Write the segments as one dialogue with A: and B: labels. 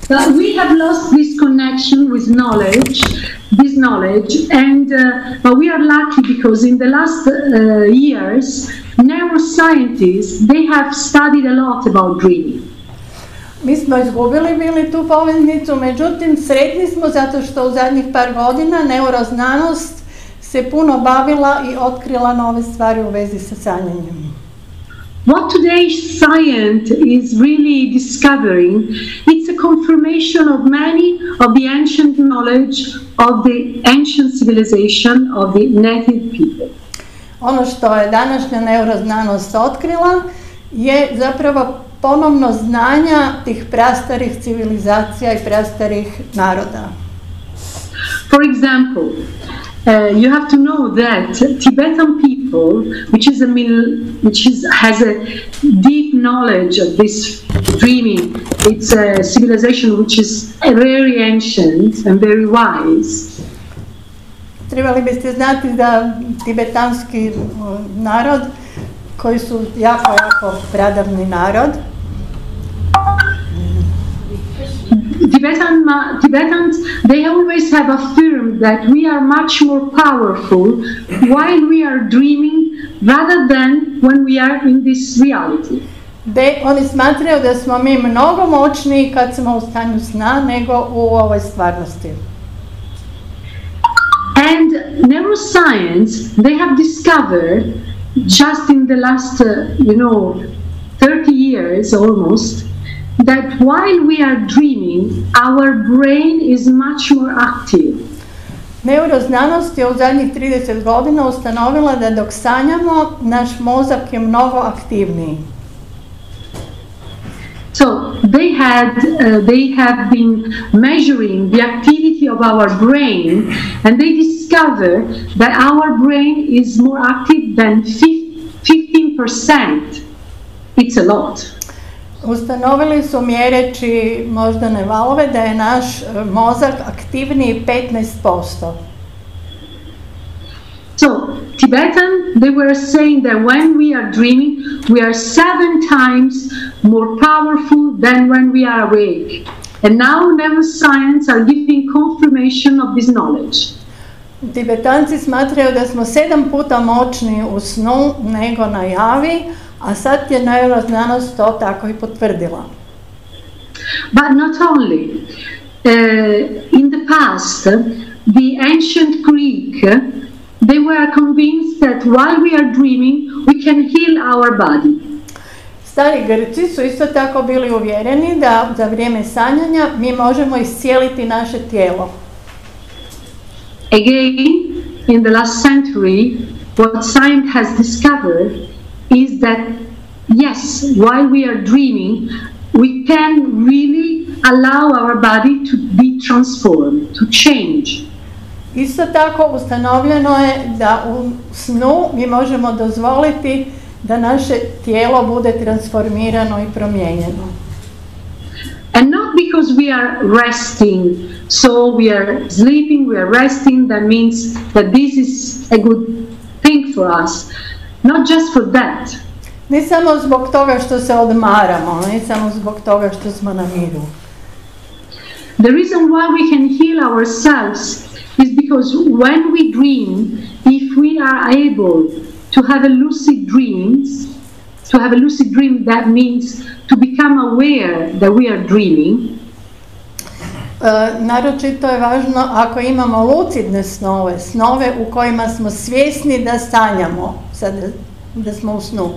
A: We have lost this connection with this knowledge, and we are lucky because in the last years, neuroscientists, they have studied a lot about dreaming.
B: Mi smo izgubili bili tu poveznicu, međutim sretni smo zato što u zadnjih par godina neuroznanost se puno bavila i otkrila nove stvari u vezi sa sanjanjem.
A: What today's science is really discovering, it's a confirmation of many of the ancient knowledge of the ancient civilization of the native people.
B: Ono što je današnja neuroznanost otkrila je zapravo ponovno znanja tih prastarih civilizacija i prastarih naroda.
A: For example, you have to know that Tibetan people, has a deep knowledge of this dreaming. It's a civilization which is very ancient and very wise.
B: Trebali biste znati da tibetanski narod, koji su jako pradavni narod,
A: Tibetans, they always have affirmed that we are much more powerful while we are dreaming rather than when we are in this reality.
B: Oni smatraju da smo mi mnogo moćniji kad smo u stanju sna nego u ovoj stvarnosti.
A: And neuroscience, they have discovered just in the last, 30 years almost, that while we are dreaming, our brain is much more active.
B: Neuroznanost je u zadnjih 30 godina ustanovila da dok sanjamo, naš mozak je mnogo aktivniji.
A: So they have been measuring the activity of our brain, and they discovered that our brain is more active than 15%. It's a lot.
B: Ustanovili su mjereći moždane valove da je naš mozak aktivniji 15%.
A: So Tibetan, they were saying that when we are dreaming, we are 7 times more powerful than when we are awake. And now neuroscience are giving confirmation of this knowledge.
B: Tibetanci smatraju da smo 7 puta moćniji u snu nego na javi, a sad je neuroznanost to tako i potvrdila.
A: But not only. In the past, the ancient Greek, they were convinced that while we are dreaming, we can heal our body.
B: Stari Grci su isto tako bili uvjereni da za vrijeme sanjanja mi možemo iscijeliti naše tijelo.
A: Again, in the last century, what science has discovered is that, yes, while we are dreaming, we can really allow our body to be transformed, to change.
B: Isto tako ustanovljeno je da u snu mi možemo dozvoliti da naše tijelo bude transformirano i promijenjeno.
A: And not because we are resting, so we are sleeping, we are resting, that means that this is a good thing for us. Not just for that.
B: Ne samo zbog toga što se odmaramo, ne samo zbog toga što smo na miru.
A: The reason why we can heal ourselves is because when we dream, if we are able to have a lucid dream, that means to become aware that we are dreaming.
B: Naročito je važno ako imamo lucidne snove u kojima smo svjesni da sanjamo, da smo u snu.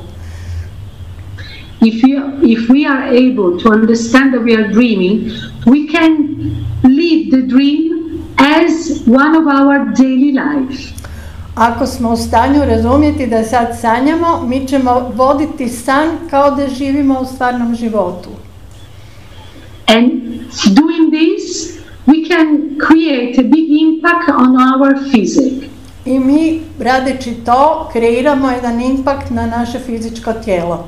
A: If we are able to understand that we are dreaming, we can live the dream as one of our daily life.
B: Ako smo u stanju razumjeti da sad sanjamo, mi ćemo voditi san kao da živimo u stvarnom životu.
A: And doing this, we can create a big impact on our physique.
B: I mi, radeći to, kreiramo jedan impakt na naše fizičko tijelo.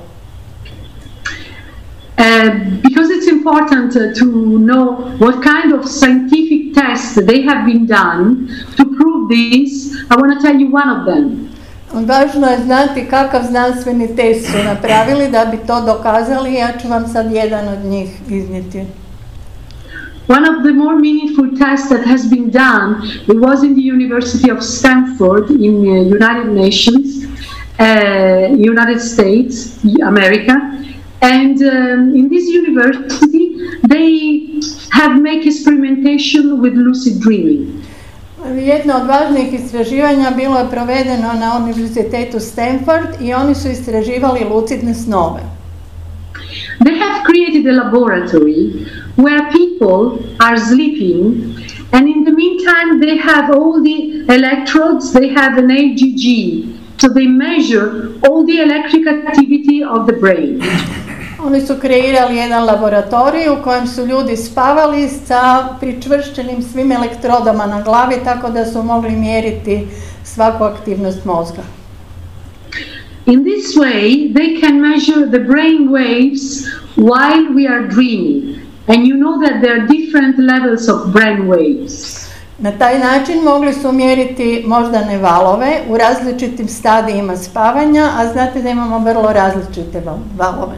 A: Because it's important to know what kind of scientific tests they have been done to prove this, I want to tell you one of them.
B: Važno je znati kakav znanstveni test su napravili da bi to dokazali, ja ću vam sad jedan od njih iznijeti.
A: One of the more meaningful tests that has been done, it was in the University of Stanford in the United Nations, United States, America. And in this university, they have made experimentation with lucid dreaming.
B: Jedno od važnijih istraživanja bilo je provedeno na Univerzitetu Stanford i oni su istraživali lucidne snove.
A: They have created a laboratory where people are sleeping, and in the meantime they have all the electrodes, they have an EEG, so they measure all the electric activity of the brain.
B: Oni su kreirali jedan laboratorij u kojem su ljudi spavali sa pričvršćenim svim elektrodama na glavi, tako da su mogli mjeriti svaku aktivnost mozga.
A: In this way, they can measure the brain waves while we are dreaming. And you know that there are different levels of brain waves.
B: Na taj način mogli su mjeriti moždane valove u različitim stadijima spavanja, a znate da imamo vrlo različite valove.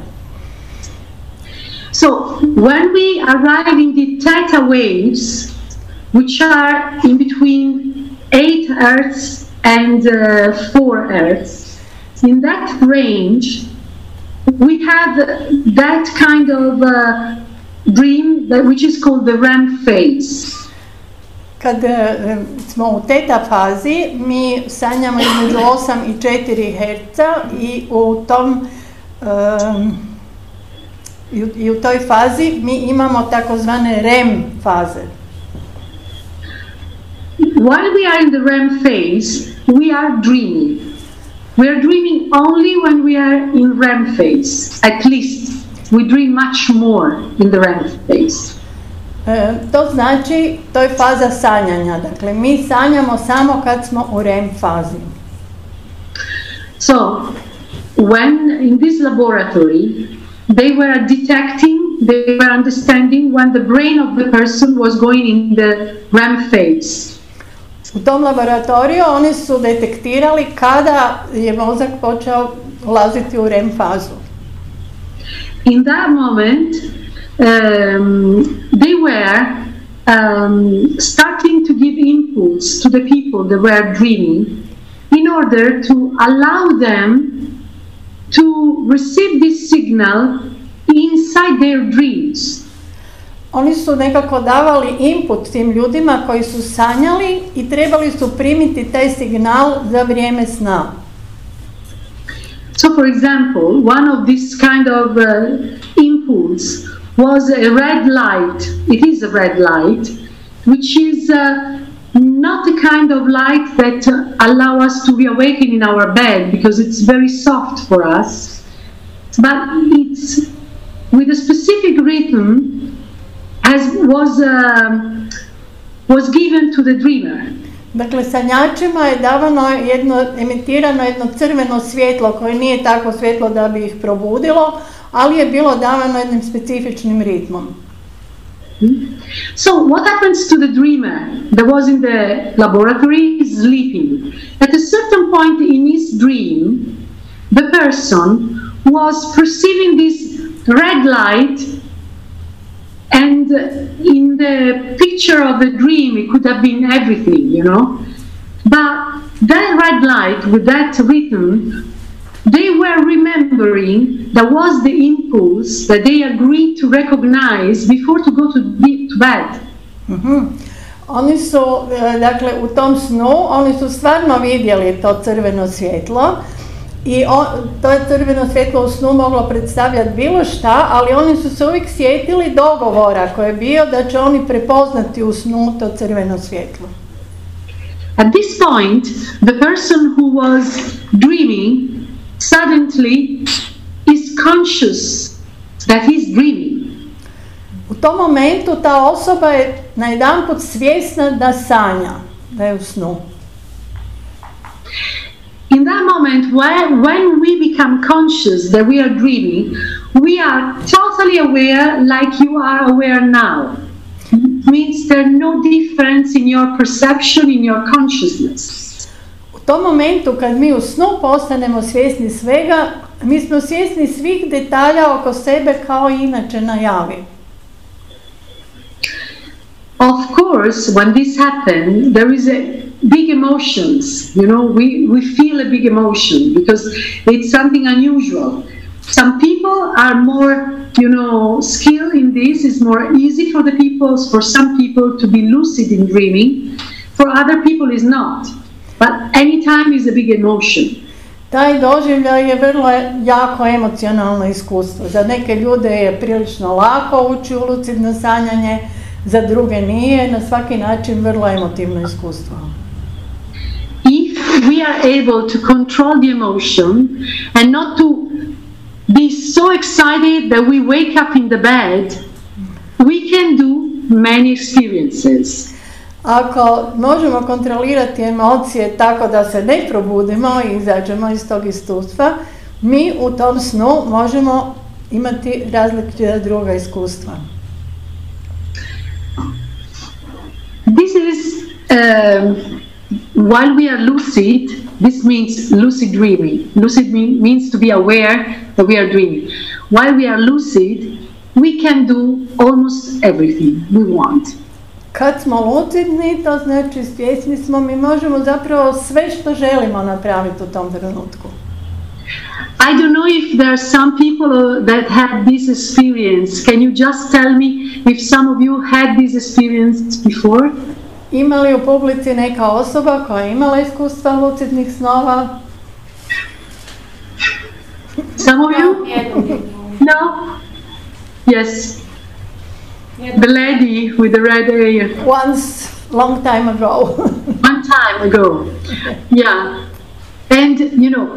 A: So, when we arrive in the theta waves, which are in between 8 Hz and 4 Hz, in that range, we have that kind of dream which is called the REM phase.
B: Kad smo u teta fazi, mi sanjamo između 8 i 4 Hz i u toj fazi mi imamo takozvane REM faze.
A: While we are in the REM phase, we are dreaming. We are dreaming only when we are in REM phase. At least we dream much more in the REM phase.
B: To znači, to je faza sanjanja. Dakle, mi sanjamo samo kad smo u REM fazi.
A: So, when in this laboratory, they were detecting, they were understanding when the brain of the person was going in the REM phase.
B: U tom laboratoriju oni su detektirali kada je mozak počeo ulaziti u REM fazu.
A: In that moment, they were starting to give impulse to the people that were dreaming in order to allow them to receive this signal inside their dreams.
B: Oni su nekako davali input tim ljudima koji su sanjali i trebali su primiti taj signal za vrijeme sna.
A: So, for example, one of this kind of impulse was a red light. It is a red light, which is not a kind of light that allow us to reawaken in our bed because it's very soft for us, but it's with a specific rhythm as was given to the dreamer.
B: Dakle, sanjačima je emitirano jedno crveno svjetlo koje nije tako svjetlo da bi ih probudilo, ali je bilo davano jednim specifičnim ritmom.
A: So what happens to the dreamer that was in the laboratory is sleeping. At a certain point in his dream, the person was perceiving this red light, and in the picture of the dream it could have been everything, you know. But that red light with that rhythm, they were remembering that was the impulse that they agreed to recognize before to go to bed.
B: Oni su, dakle, u tom snu, oni su stvarno vidjeli to crveno svjetlo i to je crveno svjetlo u snu moglo predstavljati bilo šta, ali oni su se uvijek sjetili dogovora koji je bio da će oni prepoznati u snu to crveno svjetlo.
A: At this point, the person who was dreaming suddenly is conscious that he's dreaming.
B: U tom momentu ta osoba je najedanput svjesna da sanja, da je u snu.
A: In that moment, when we become conscious that we are dreaming, we are totally aware like you are aware now. It means there's no difference in your perception, in your consciousness.
B: U tom momentu kad mi u snu postanemo svjesni svega, mi smo svjesni svih detalja oko sebe kao i inače na javi.
A: Of course, when this happens, there is a big emotions. You know, we feel a big emotion because it's something unusual. Some people are more, you know, skilled in this. It's more easy for the people, for some people to be lucid in dreaming. For other people, it's not. But anytime is a big emotion.
B: Taj doživljaj je vrlo jako emocionalno iskustvo. Za neke ljude je prilično lako ući u lucidno sanjanje, za druge nije, na svaki način vrlo emotivno iskustvo.
A: If we are able to control the emotion and not to be so excited that we wake up in the bed, we can do many experiences.
B: Ako možemo kontrolirati emocije tako da se ne probudimo i izađemo iz tog iskustva, mi u tom snu možemo imati različita druga iskustva.
A: This is, while we are lucid, this means lucid dreaming. Lucid means to be aware that we are dreaming. While we are lucid, we can do almost everything we want.
B: Kad smo lucidni, to znači svjesni smo, mi možemo zapravo sve što želimo napraviti u tom trenutku.
A: I don't know if there are some people that had this experience. Can you just tell me if some of you had this experience before?
B: Ima li u publici neka osoba koja je imala iskustva lucidnih snova?
A: Some of you? No? Yes. The lady with the red hair.
B: Once, long time ago.
A: One time ago. Yeah. And, you know,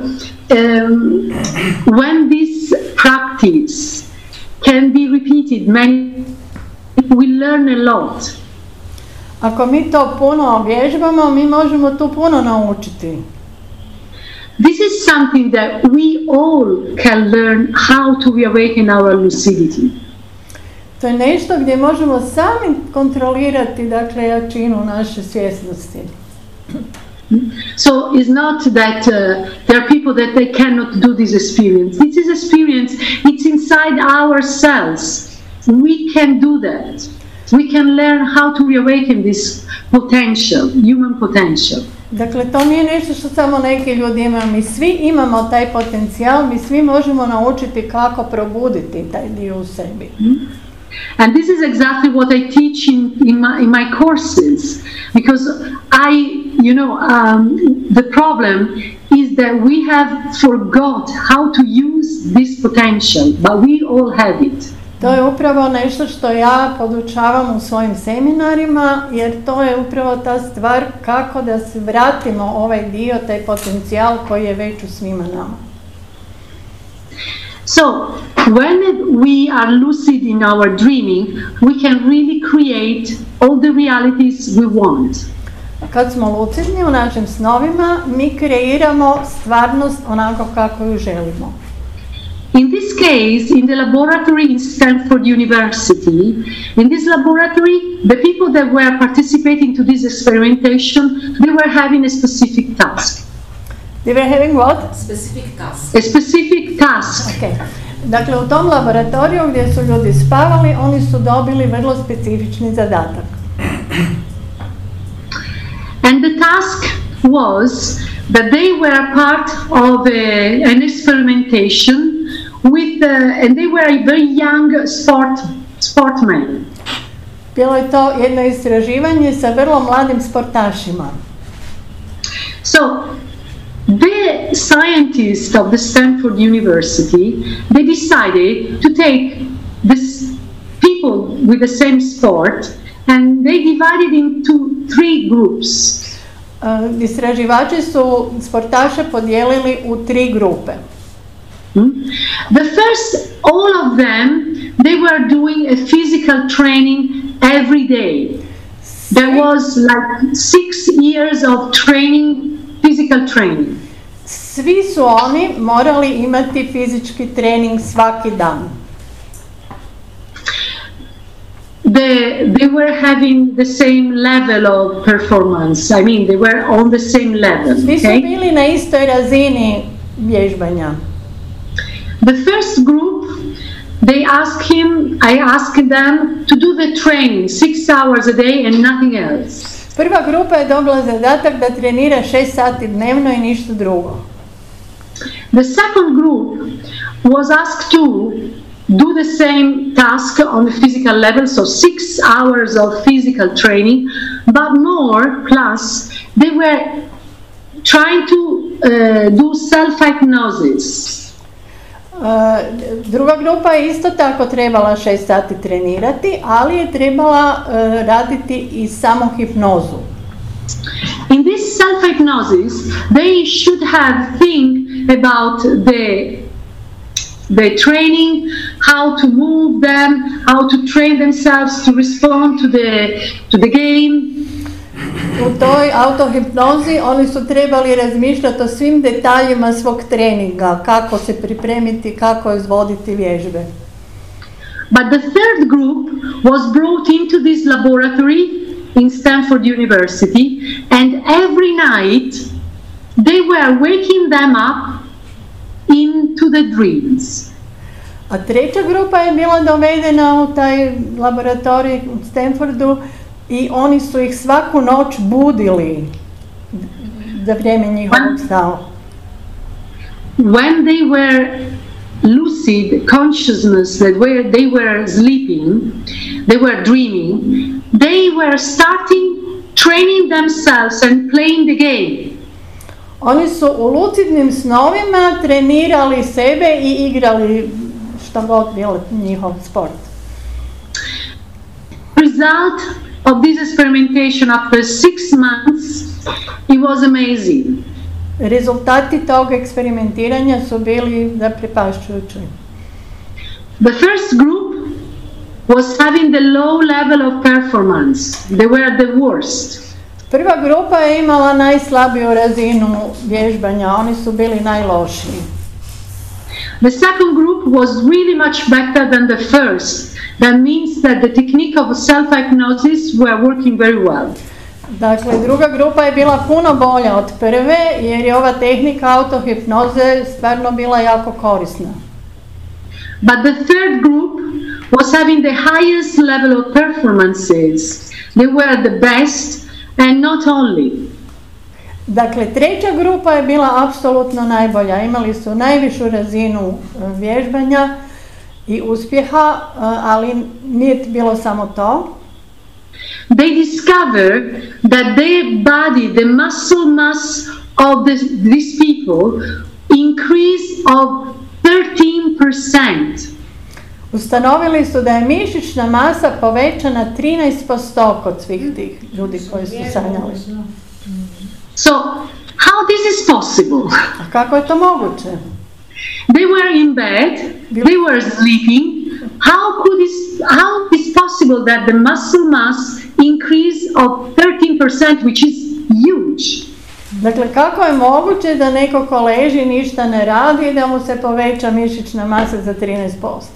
A: when this practice can be repeated, we learn a lot.
B: Ako mi to puno vježbamo, mi možemo tu puno naučiti.
A: This is something that we all can learn how to reawaken our lucidity.
B: To je nešto gdje možemo sami kontrolirati, dakle, jačinu naše svjesnosti.
A: So it's not that there are people that they cannot do this experience. This is experience, it's inside ourselves. We can do that. We can learn how to reawaken this potential, human potential.
B: Dakle, to nije nešto što samo neki ljudi imaju. Mi svi imamo taj potencijal, mi svi možemo naučiti kako probuditi taj dio u sebi.
A: And this is exactly what I teach in my courses, because the problem is that we have forgot how to use this potential, but we all have it.
B: To je upravo nešto što ja podučavam u svojim seminarima, jer to je upravo ta stvar kako da se vratimo ovaj dio, taj potencijal koji je već u svima nama.
A: So, when we are lucid in our dreaming, we can really create all the realities we want.
B: Kad smo lucidni u našim snovima, mi kreiramo stvarnost onako kako ju želimo.
A: In this case, in the laboratory in Stanford University, in this laboratory, the people that were participating to this experimentation, they were having a specific task.
B: They were having what?
C: Specific task.
A: A specific task.
B: Okay. Dakle, u tom laboratoriju gdje su ljudi spavali, oni su dobili vrlo specifični zadatak.
A: And the task was that they were part of an experimentation and they were a very young sportmen.
B: Bilo je to jedno istraživanje sa vrlo mladim sportašima.
A: So, the scientists of the Stanford University, they decided to take these people with the same sport and they divided into 3 groups.
B: Istraživači su sportaše podijelili u 3 grupe.
A: The first, all of them, they were doing a physical training every day. There was like 6 years of training, physical training.
B: Svi su oni morali imati fizički trening svaki dan.
A: They were having the same level of performance. I mean, they were on the same level.
B: Svi su bili na istoj razini vježbanja.
A: The first group, I asked them to do the training 6 hours a day and nothing else.
B: Prva grupa je dobila zadatak da trenira 6 sati dnevno i ništa drugo.
A: The second group was asked to do the same task on the physical level, so 6 hours of physical training, but more, plus they were trying to do self-hypnosis.
B: Druga grupa je isto tako trebala 6 sati trenirati, ali je trebala raditi i samohipnozu.
A: In this self-hypnosis, they should have think about the training, how to move them, how to train themselves to respond to the game.
B: U toj autohipnozi oni su trebali razmišljati o svim detaljima svog treninga, kako se pripremiti, kako izvoditi vježbe.
A: But the third group was brought into this laboratory in Stanford University, and every night they were waking them up into the dreams.
B: A treća grupa je bila dovedena u taj laboratorij u Stanfordu i oni su ih svaku noć budili za vrijeme njihovog sna.
A: When they were lucid consciousness, that they were sleeping, they were dreaming, they were starting training themselves and playing the game.
B: Oni su u lucidnim snovima trenirali sebe i igrali što god bilo njihov sport.
A: Result of this experimentation after 6 months, it was amazing.
B: Rezultati tog eksperimentiranja su bili zaprepašćujući.
A: The first group was having the low level of performance. They were the worst.
B: Prva grupa je imala najslabiju razinu vježbanja, oni su bili najlošiji.
A: The second group was really much better than the first. That means that the technique of self-hypnosis were working very well.
B: Dakle, druga grupa je bila puno bolja od prve jer je ova tehnika autohipnoze stvarno bila jako korisna.
A: But the third group was having the highest level of performances. They were the best and not only.
B: Dakle, treća grupa je bila apsolutno najbolja. Imali su najvišu razinu vježbanja i uspjeha, ali nije bilo samo to.
A: They discovered that their body, the muscle mass of these people increased of 13%.
B: Ustanovili su da je mišićna masa povećana 13% kod svih tih ljudi koji su sanjali.
A: So, how this is possible?
B: A kako je to moguće?
A: They were in bed, they were sleeping. How is possible that the muscle mass increase of 13%, which is huge?
B: Dakle, kako je moguće da neko ko leži ništa ne radi i da mu se poveća mišićna masa za 13%?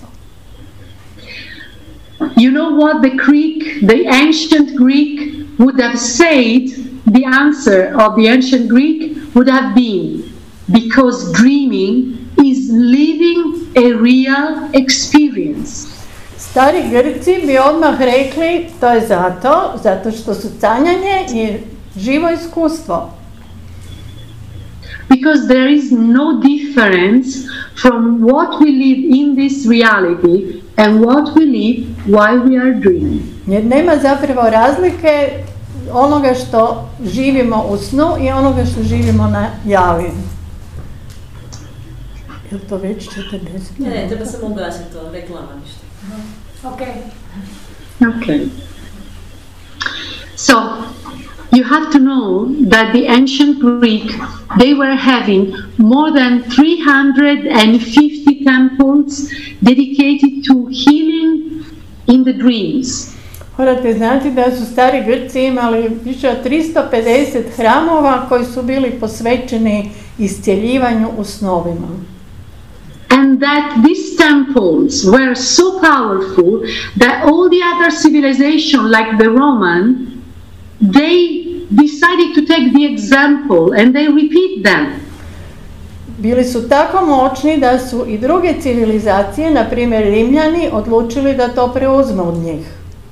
A: You know what the ancient Greek would have said? The answer of the ancient Greek would have been, because dreaming is living a real experience.
B: Stari Grci bi odmah rekli, to je zato što su sanjanje i živo iskustvo.
A: Because there is no difference from what we live in this reality and what we live while we are dreaming.
B: Jer nema zapravo razlike onoga što živimo u snu i onoga što živimo na javi. Je li to već 40?
C: Ne, treba samo ugasiti to, reklama ništa.
A: Okay. So, you have to know that the ancient Greek, they were having more than 350 temples dedicated to healing in the dreams.
B: Morate znati da su stari Grci imali više od 350 hramova koji su bili posvećeni iscjeljivanju u snovima.
A: And that these temples were so powerful that all the other civilizations, like the Roman, they decided to take the example and they repeat them.
B: bili su tako moćni da su i druge civilizacije, na primjer Rimljani, odlučili da to preuzme od njih.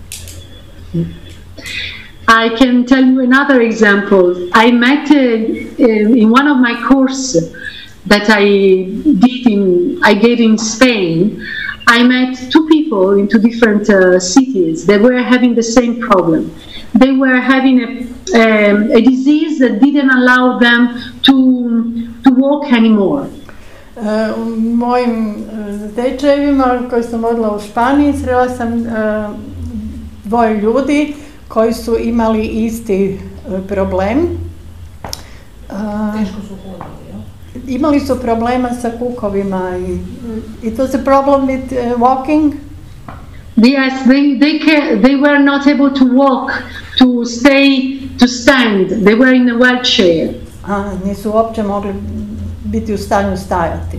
A: I can tell you another example. I met in one of my courses that I gave in Spain. I met two people in two different cities. They were having the same problem. They were having a disease that didn't allow them to walk anymore.
B: U mojim tečajevima koji sam vodila u Španiji srela sam dvoje ljudi koji su imali isti problem.
C: Teško su hodali, jel?
B: Imali su problema sa kukovima. It was a problem with walking.
A: Yes, they were not able to walk, to stay, to stand. They were in a wheelchair.
B: Nisu uopće mogli biti u stanju stajati.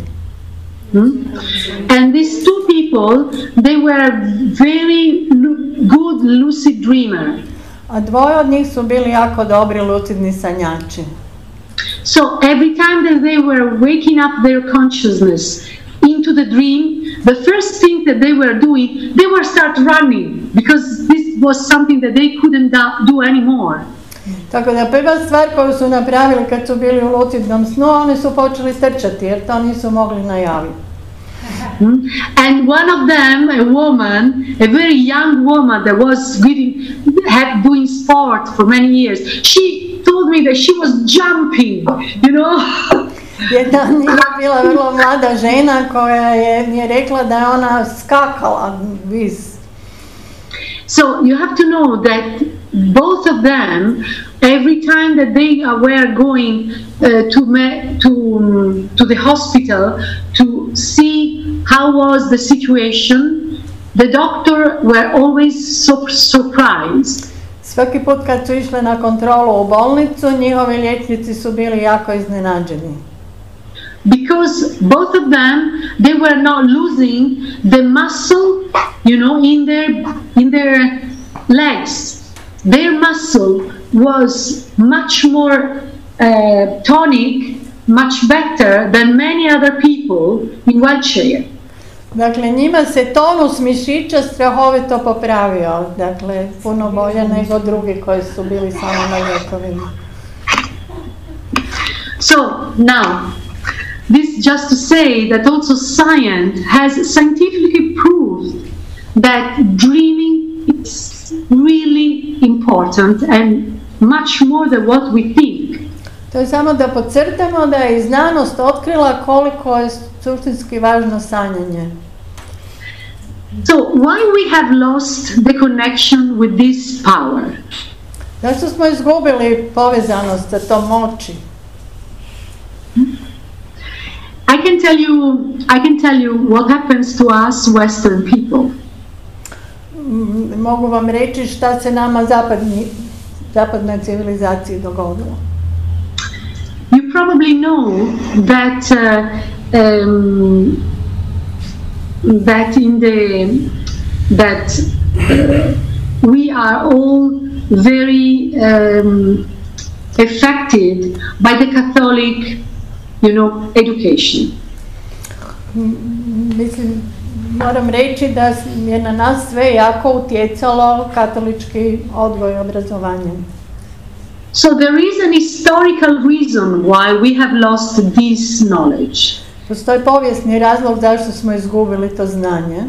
A: And these two people, they were very good lucid dreamer.
B: A dvoje od njih su bili jako dobri lucidni sanjači.
A: So every time that they were waking up their consciousness into the dream, the first thing that they were doing, they were start running, because this was something that they couldn't do anymore.
B: Tako da prva stvar koju su napravili kad su bili u lucidnom snu, oni su počeli trčati jer to nisu mogli najaviti.
A: And one of them, a woman, a very young woman that was doing sport for many years, she told me that she was jumping, you know.
B: Jedna je bila vrlo mlada žena koja mi je rekla da je ona skakala viz.
A: So you have to know that both of them, every time that they were going to the hospital to see how was the situation, the doctor were always so surprised.
B: Svaki put kad su išle na kontrolu u bolnicu, njihovi liječnici su bili jako iznenađeni.
A: Because both of them, they were not losing the muscle, you know, in their legs. Their muscle was much more tonic, much better than many other people in wheelchair.
B: Dakle, njima se tonus mišića strahovito popravio, dakle, puno bolje nego drugi koji su bili samo na lijekovima.
A: So, now, this just to say that also science has scientifically proved that dreaming is really important and much more than what we think.
B: To je samo da podcrtamo da je i znanost otkrila koliko je suštinski važno sanjanje.
A: So why we have lost the connection with this power?
B: Zašto smo izgubili povezanost sa tom moći?
A: I can tell you what happens to us Western people.
B: Mogu vam reći šta se nama zapadnoj civilizaciji dogodilo.
A: You probably know that we are all very affected by the Catholic, education.
B: Mislim, moram reći da je na nas sve jako utjecalo katolički odgoj i obrazovanje.
A: So there is an historical reason why we have lost this knowledge.
B: Postoji povijesni razlog zašto smo izgubili to znanje.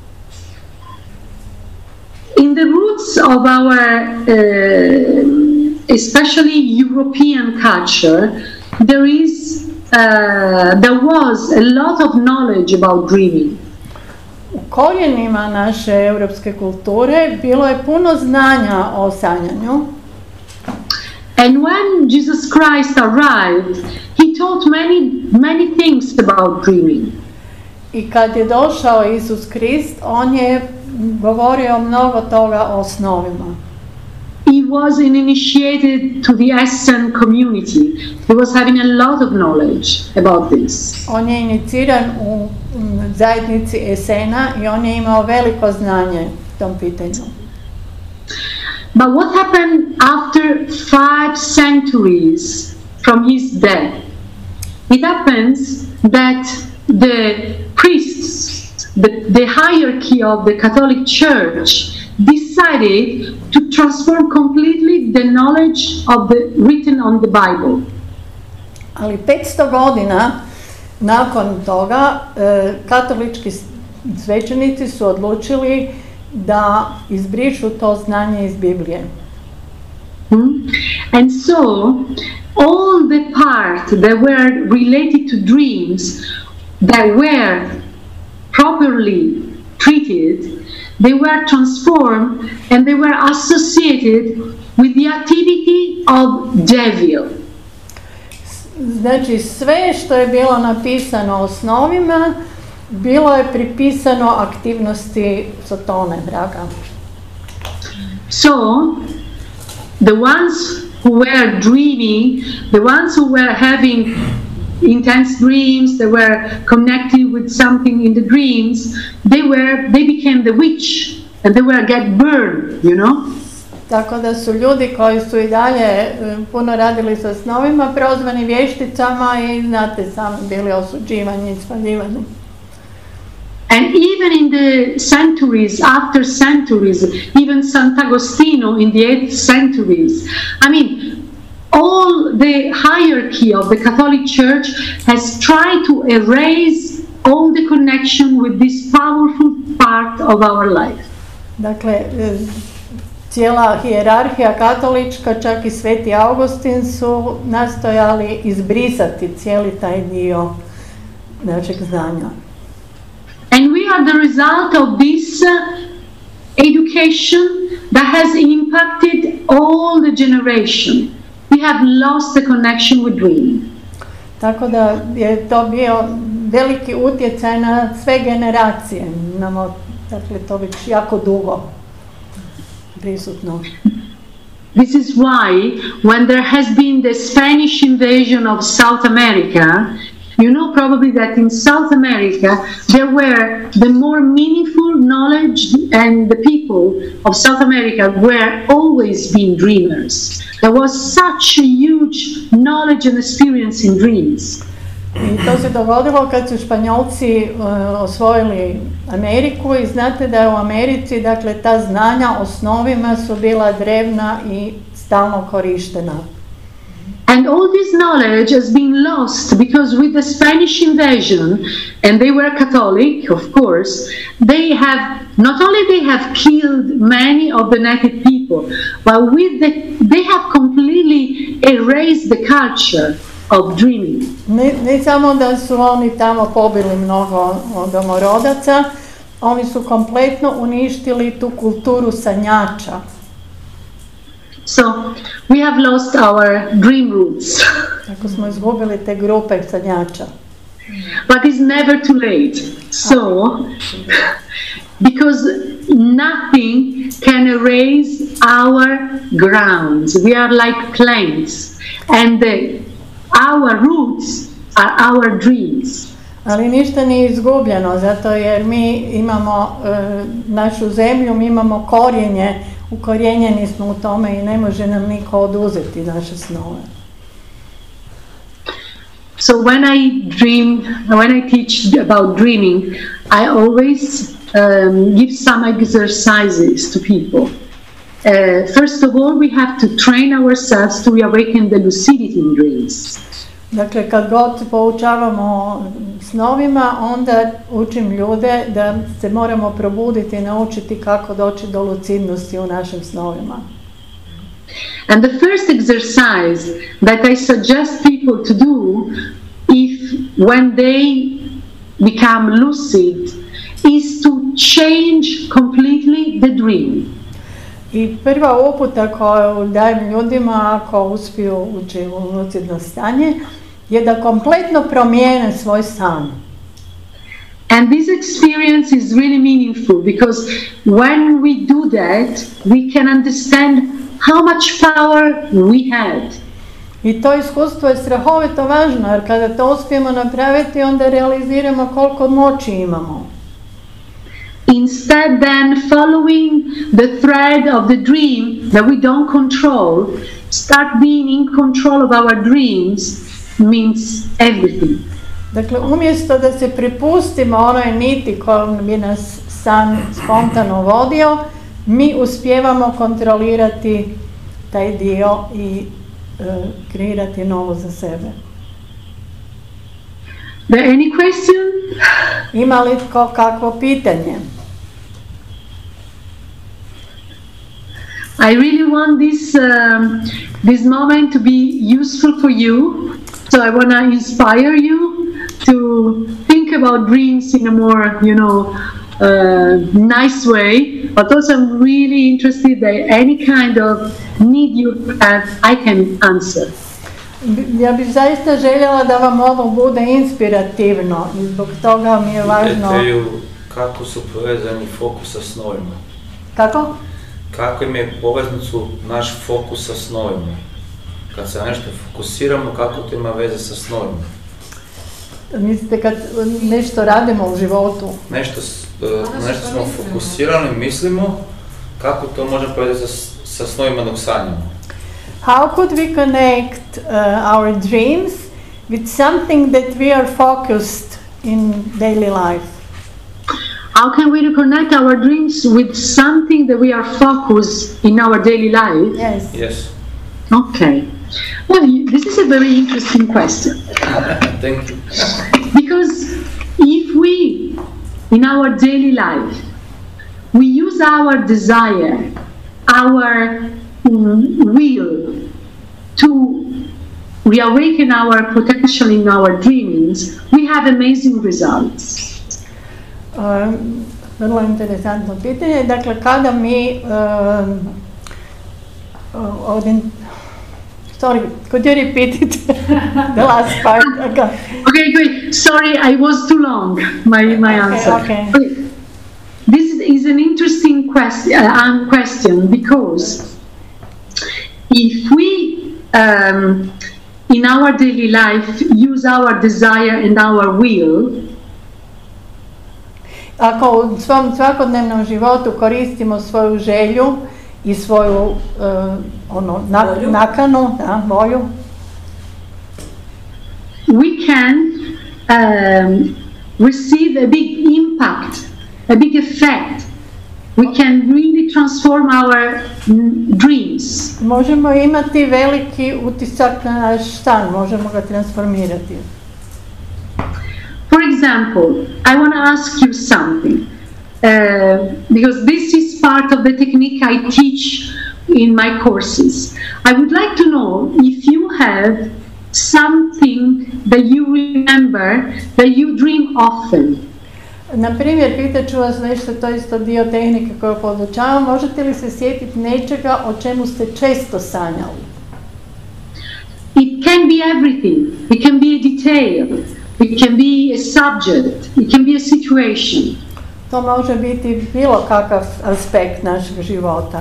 A: In the roots of our, especially European culture, there was a lot of knowledge about dreaming.
B: U korijenima naše europske kulture bilo je puno znanja o sanjanju.
A: And when Jesus Christ arrived, he taught many things about dreaming.
B: I kad je došao Isus Krist, on je govorio mnogo toga o snovima.
A: He was initiated to the Essen community. He was having a lot of knowledge about this.
B: On je iniciran u zajednici Essena i on je imao veliko znanje o tom pitanju.
A: But what happened after 5 centuries from his death? it happens that the priests, the hierarchy of the Catholic Church, decided to transform completely the knowledge of the written on the Bible.
B: Ali 500 godina nakon toga katolički svećenici su odlučili da izbrišu to znanje iz Biblije.
A: And so all the parts that were related to dreams that were properly treated, they were transformed and they were associated with the activity of devil.
B: Znači sve što je bilo napisano o snovima bilo je pripisano aktivnosti Sotone, vraga.
A: So the ones who were dreaming, the ones who were having intense dreams, they were connected with something in the dreams, they became the witch and they were get burned, you know.
B: Tako da su ljudi koji su i dalje puno radili sa snovima prozvani vješticama i znate sami bili osuđivani i spaljivani.
A: And even in the centuries, after centuries, even Sant'Agostino in the 8th centuries, I mean, all the hierarchy of the Catholic Church has tried to erase all the connection with this powerful part of our life.
B: Dakle, cijela hijerarhija katolička, čak i Sveti Augustin su nastojali izbrisati cijeli taj dio našeg znanja.
A: And we are the result of this education that has impacted all the generation. We have lost the connection with dreaming.
B: Tako da je to bio veliki utjecaj na sve generacije. Imamo, dakle, to već jako dugo prisutno.
A: This is why when there has been the Spanish invasion of South America, you know probably that in South America there were the more meaningful knowledge, and the people of South America were always being dreamers. There was such a huge knowledge and experience in dreams.
B: I to se dogodilo kad su Španjolci osvojili Ameriku i znate da je u Americi, dakle, ta znanja o snovima su bila drevna i stalno korištena.
A: And all this knowledge has been lost because with the Spanish invasion, and they were Catholic, of course, they have, not only they have killed many of the native people, but they have completely erased the culture of dreaming.
B: Ne samo da su oni tamo pobili mnogo domorodaca, oni su kompletno uništili tu kulturu sanjača.
A: So we have lost our dream roots.
B: Tako smo izgubili te grupe sanjača.
A: But it's never too late. So, because nothing can erase our grounds. We are like plants, and our roots are our dreams.
B: Ali ništa nije izgubljeno, zato jer mi imamo našu zemlju, mi imamo korijenje, ukorijenjeni smo u tome i ne može nam niko oduzeti naše snove.
A: So when I teach about dreaming, I always give some exercises to people. First of all, we have to train ourselves to awaken the lucidity in dreams.
B: Dakle, kad god poučavamo snovima, onda učim ljude da se moramo probuditi i naučiti kako doći do lucidnosti u našim snovima.
A: And the first exercise that I suggest people to do when they become lucid is to change completely the dream.
B: I prva uputa koju dajem ljudima ako uspiju ući u lucidno stanje je da kompletno promijene svoj san.
A: And this experience is really meaningful because when we do that, we can understand how much power we had.
B: I to iskustvo je strahovito važno, jer kada to uspijemo napraviti, onda realiziramo koliko moći imamo.
A: Instead than following the thread of the dream that we don't control, start being in control of our dreams means everything.
B: Dakle, umjesto da se prepustimo onoj niti kojom bi nas san spontano vodio, mi uspijevamo kontrolirati taj dio i kreirati novo za sebe.
A: There any question?
B: Ima li tko kakvo pitanje?
A: I really want this moment to be useful for you, so I want to inspire you to think about dreams in a more, nice way. But also, I'm really interested that any kind of need you have, I can answer.
B: Ja bih zaista željela da vam ovo bude inspirativno i zbog toga mi je važno...
D: Pitaju kako su povezani fokus sa snovima.
B: Kako?
D: Kako im je poveznicu naš fokus sa snovima? Kad se nešto fokusiramo, kako to ima veze sa snovima?
B: Mislite kad nešto radimo u životu?
D: Nešto smo fokusirali, mislimo, kako to može povezati sa snovima dok sanjamo?
B: How could we connect our dreams with something that we are focused in daily life?
A: How can we reconnect our dreams with something that we are focused in our daily life?
B: Yes.
D: Yes.
A: Okay. Well, this is a very interesting question.
D: Thank you.
A: Because if we, in our daily life, we use our desire, our will to reawaken our potential in our dreamings, we have amazing results.
B: Vrlo interesantno pitanje. Dakle, kada mi sorry, could you repeat it? The last part.
A: Okay, great. Sorry, I was too long, my answer.
B: Okay.
A: This is an interesting question because if we, in our daily life, use our desire and our will,
B: ako u svom svakodnevnom životu koristimo svoju želju i svoju nakanu, volju,
A: we can receive a big impact, a big effect. We can really transform our dreams.
B: Možemo imati veliki utisak na naš san, možemo ga transformirati.
A: For example, I want to ask you something, because this is part of the technique I teach in my courses. I would like to know if you have something that you remember that you dream often.
B: Na primjer, pitat ću vas nešto, to je isto dio tehnike koju podučavam. Možete li se sjetiti nečega o čemu ste često sanjali?
A: It can be everything. It can be a detail. It can be a subject. It can be a situation.
B: To može biti bilo kakav aspekt našeg života.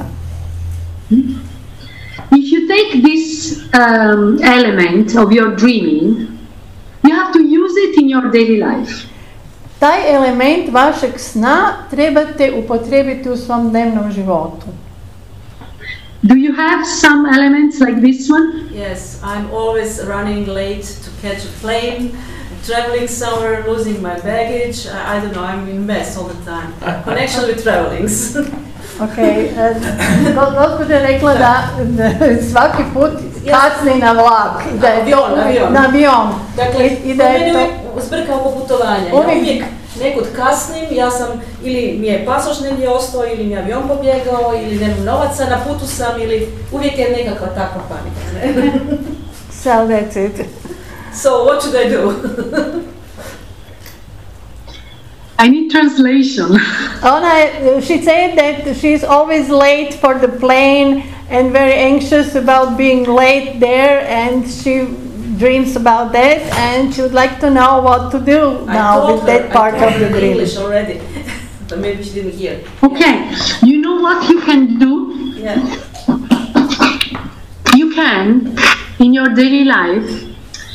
A: If you take this element of your dreaming, you have to use it in your daily life.
B: Taj element vašeg sna trebate upotrijebiti u svom dnevnom životu.
A: Do you have some elements like this one?
C: Yes, I'm always running late to catch a plane, traveling somewhere, losing my baggage. I don't know, I'm in mess all the time. Connection with travelings.
B: Ok, gospođa je rekla da svaki put kasni na vlak. Na avion.
C: Dakle, i da je to zbrka oko putovanja. Ja uvijek nekud kasnim, ja sam, ili mi je pasoš negdje ostao, ili mi je avion pobjegao, ili nemam novaca, na putu sam, ili uvijek je nekakva takva panika.
B: So that's it.
C: So what should I do?
A: I need translation.
B: She said that she's always late for the plane and very anxious about being late there, and she dreams about that, and she would like to know what to do now with that part of the dream.
C: English already, but maybe she didn't hear.
A: Okay, you know what you can do?
C: Yeah.
A: You can, in your daily life,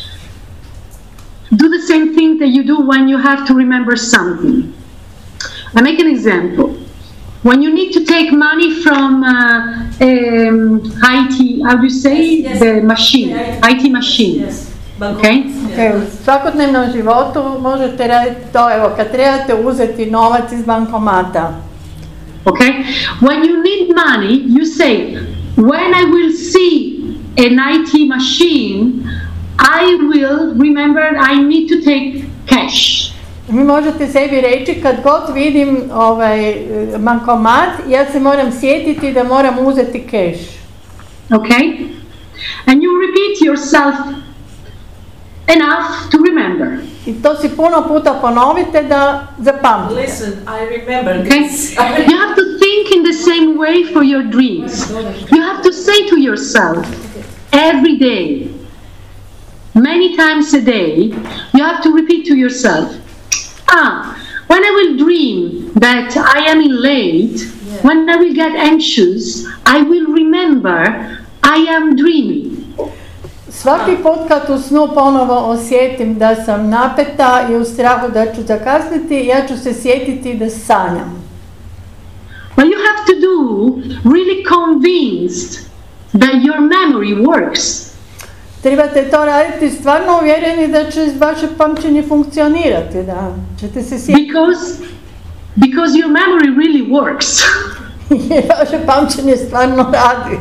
A: do the same thing that you do when you have to remember something. I make an example. When you need to take money from IT, how do you say?
C: Yes.
A: The machine,
C: Yeah,
A: IT machine.
C: Yes.
A: Okay?
B: U svakodnevnom životu možete raditi to, evo, kad trebate uzeti novac iz bankomata.
A: Okay? When you need money, you say, when I will see an IT machine, I will remember I need to take cash.
B: Vi možete sebi reći, kad god vidim bankomat, ja se moram sjetiti da moram uzeti keš.
A: Okay? And you repeat yourself enough to remember.
B: I to si puno puta ponovite da zapamtite.
C: Listen, I remember
A: Okay?
C: this.
A: You have to think in the same way for your dreams. You have to say to yourself every day, many times a day, you have to repeat to yourself, when I will dream that I am in late, when I will get anxious, I will remember I am dreaming.
B: Svaki put kad u snu ponovo osjetim da sam napeta i u strahu da ću zakasniti, ja ću se sjetiti da sanjam.
A: But you have to do really convinced that your memory works.
B: Trebate to raditi stvarno uvjereni da će vaše pamćenje funkcionirati, da ćete se sjetiti.
A: Because your memory really works.
B: Jer vaše pamćenje stvarno radi.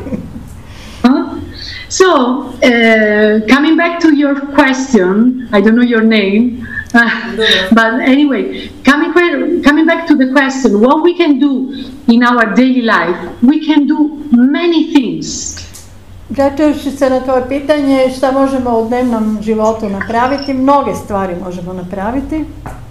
A: So, coming back to your question, I don't know your name, but anyway, coming back to the question, what we can do in our daily life, we can do many things.
B: Vraćajući se na tvoje pitanje, šta možemo u dnevnom životu napraviti, mnoge stvari možemo napraviti.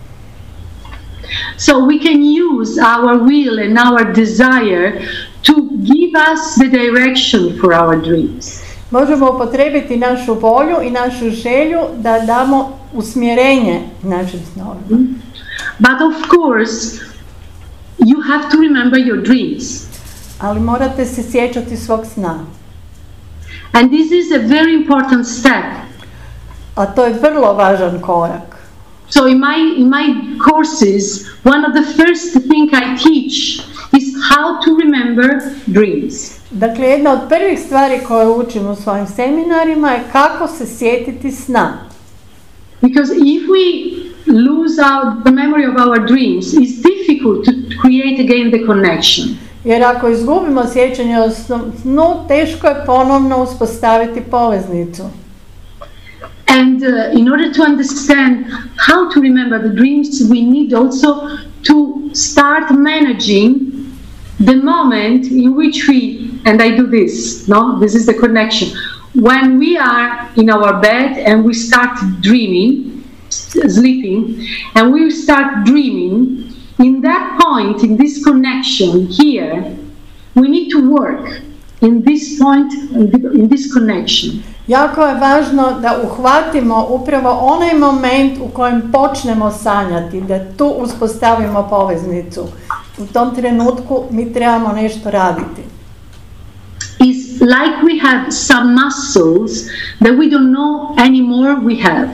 A: So we can use our will and our desire to give us the direction for our dreams.
B: Možemo upotrijebiti našu volju i našu želju da damo usmjerenje našim snovima.
A: But of course, you have to remember your dreams.
B: Ali morate se sjećati svog sna.
A: And this is a very important step.
B: A to je vrlo važan korak.
A: So in my courses, one of the first thing I teach is how to remember dreams.
B: Dakle, jedna od prvih stvari koje učim u svojim seminarima je kako se sjetiti sna.
A: Because if we lose the memory of our dreams, it's difficult to create again the connection.
B: Jer ako izgubimo sjećanje o snu, teško je ponovno uspostaviti poveznicu.
A: And in order to understand how to remember the dreams, we need also to start managing the moment in which and I do this, this is the connection. When we are in our bed and we start sleeping, and we start dreaming, in that point, in this connection here, we need to work in this point, in this connection.
B: Jako je važno da uhvatimo upravo onaj moment u kojem počnemo sanjati, da tu uspostavimo poveznicu. U tom trenutku mi trebamo nešto raditi.
A: It's like we have some muscles that we don't know anymore we have.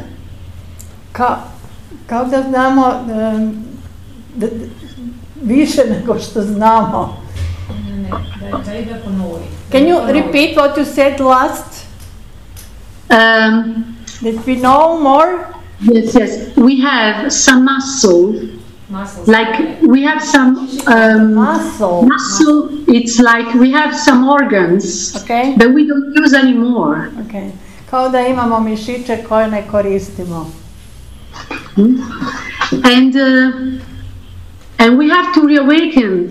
B: Kao da znamo više nego što znamo. Can you repeat what you said last? That we know more?
A: Yes. We have some muscles. Like we have some muscle. It's like we have some organs that we don't use anymore.
B: Okay. Kao da imamo mišiće koje ne koristimo.
A: And we have to reawaken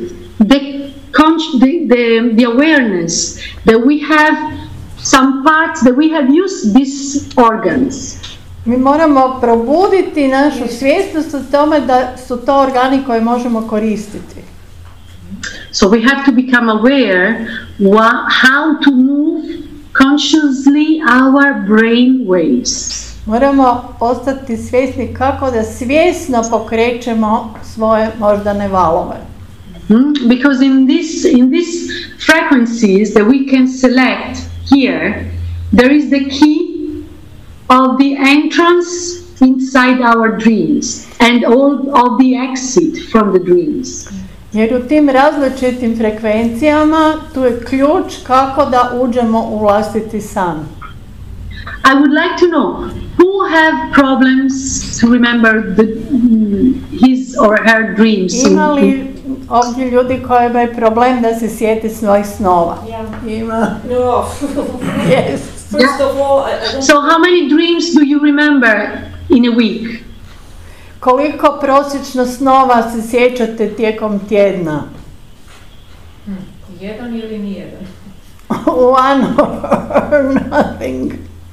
A: the awareness that we have some parts that we have used these organs.
B: Mi moramo probuditi našu svjesnost o tome da su to organi koje možemo koristiti.
A: So we have to become aware how to move consciously our brain waves.
B: Moramo postati svjesni kako da svjesno pokrećemo svoje moždane valove.
A: Because in these frequencies that we can select here, there is the key of the entrance inside our dreams and all of the exit from the dreams.
B: Jer u tim različitim frekvencijama tu je ključ kako da uđemo u vlastiti san.
A: I would like to know, have problems to remember his or her dreams?
B: Ima li ovdje ljudi koji imaju problem da se sjeti svojih snova? Ima.
C: No.
B: Yes.
C: First of all,
A: So how many dreams do you remember in a week?
B: Koliko prosječno snova se sjećate tijekom tjedna?
C: Jedan ili nijedan?
B: One or nothing.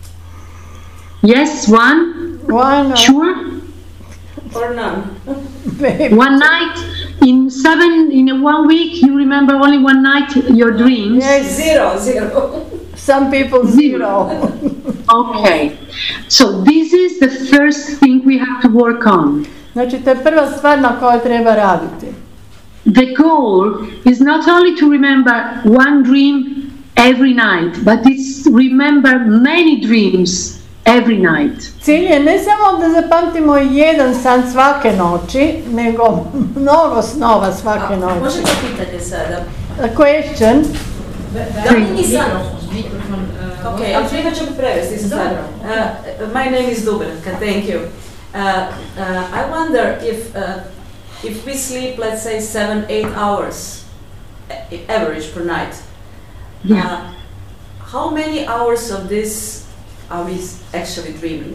A: Yes, one.
B: One or
A: Sure.
C: Or none?
B: maybe.
A: One night in a 1 week you remember only one night your dreams.
B: Yes,
C: Zero.
B: some people zero.
A: Okay. So this is the first thing we have to work on.
B: Znači, to je prva stvar na kojoj treba raditi.
A: The goal is not only to remember one dream every night, but it's remember many dreams every night.
B: Cilj je ne samo da zapamtimo jedan san svake noći, nego mnogo snova svake noći.
C: Možete pitanje sada?
B: A question?
C: Da li nisam? Ok, ali prima ćemo prevesti se sad. My name is Dubravka, thank you. I wonder if we sleep, let's say, 7-8 hours average per night.
A: Yeah.
C: How many hours of this are we actually dreaming?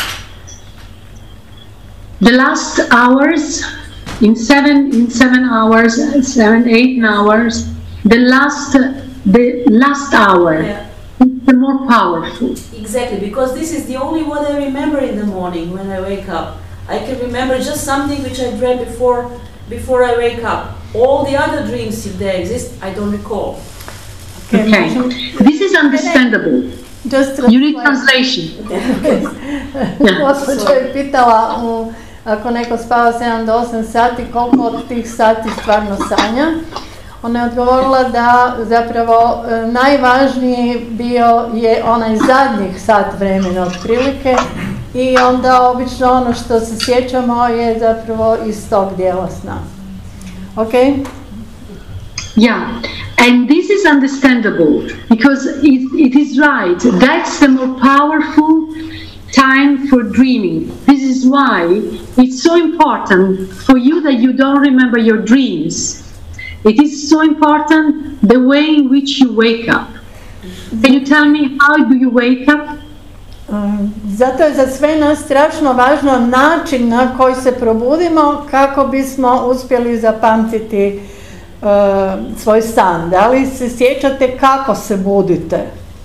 A: The last hours, in 7 hours, 7-8 hours, the last hour is the more powerful.
C: Exactly, because this is the only one I remember in the morning when I wake up. I can remember just something which I dreamt before I wake up. All the other dreams, if they exist, I don't recall.
A: Okay, this is understandable. You need translation.
B: Gospođa je pitala ako neko spava 7 do 8 sati, koliko od tih sati stvarno sanja. Ona je odgovorila da zapravo najvažniji bio je onaj zadnjih sat vremena otprilike i onda obično ono što se sjećamo je zapravo iz tog dijela sna. Okay?
A: Yeah, and this is understandable because it is right. That's the more powerful time for dreaming. This is why it's so important for you that you don't remember your dreams. It is so important the way in which you wake up. Can you tell me how do you wake up?
B: Zato je za sve nas strašno važno način na koji se probudimo kako bismo uspjeli zapamtiti svoj san. Da li se sjećate kako se budite?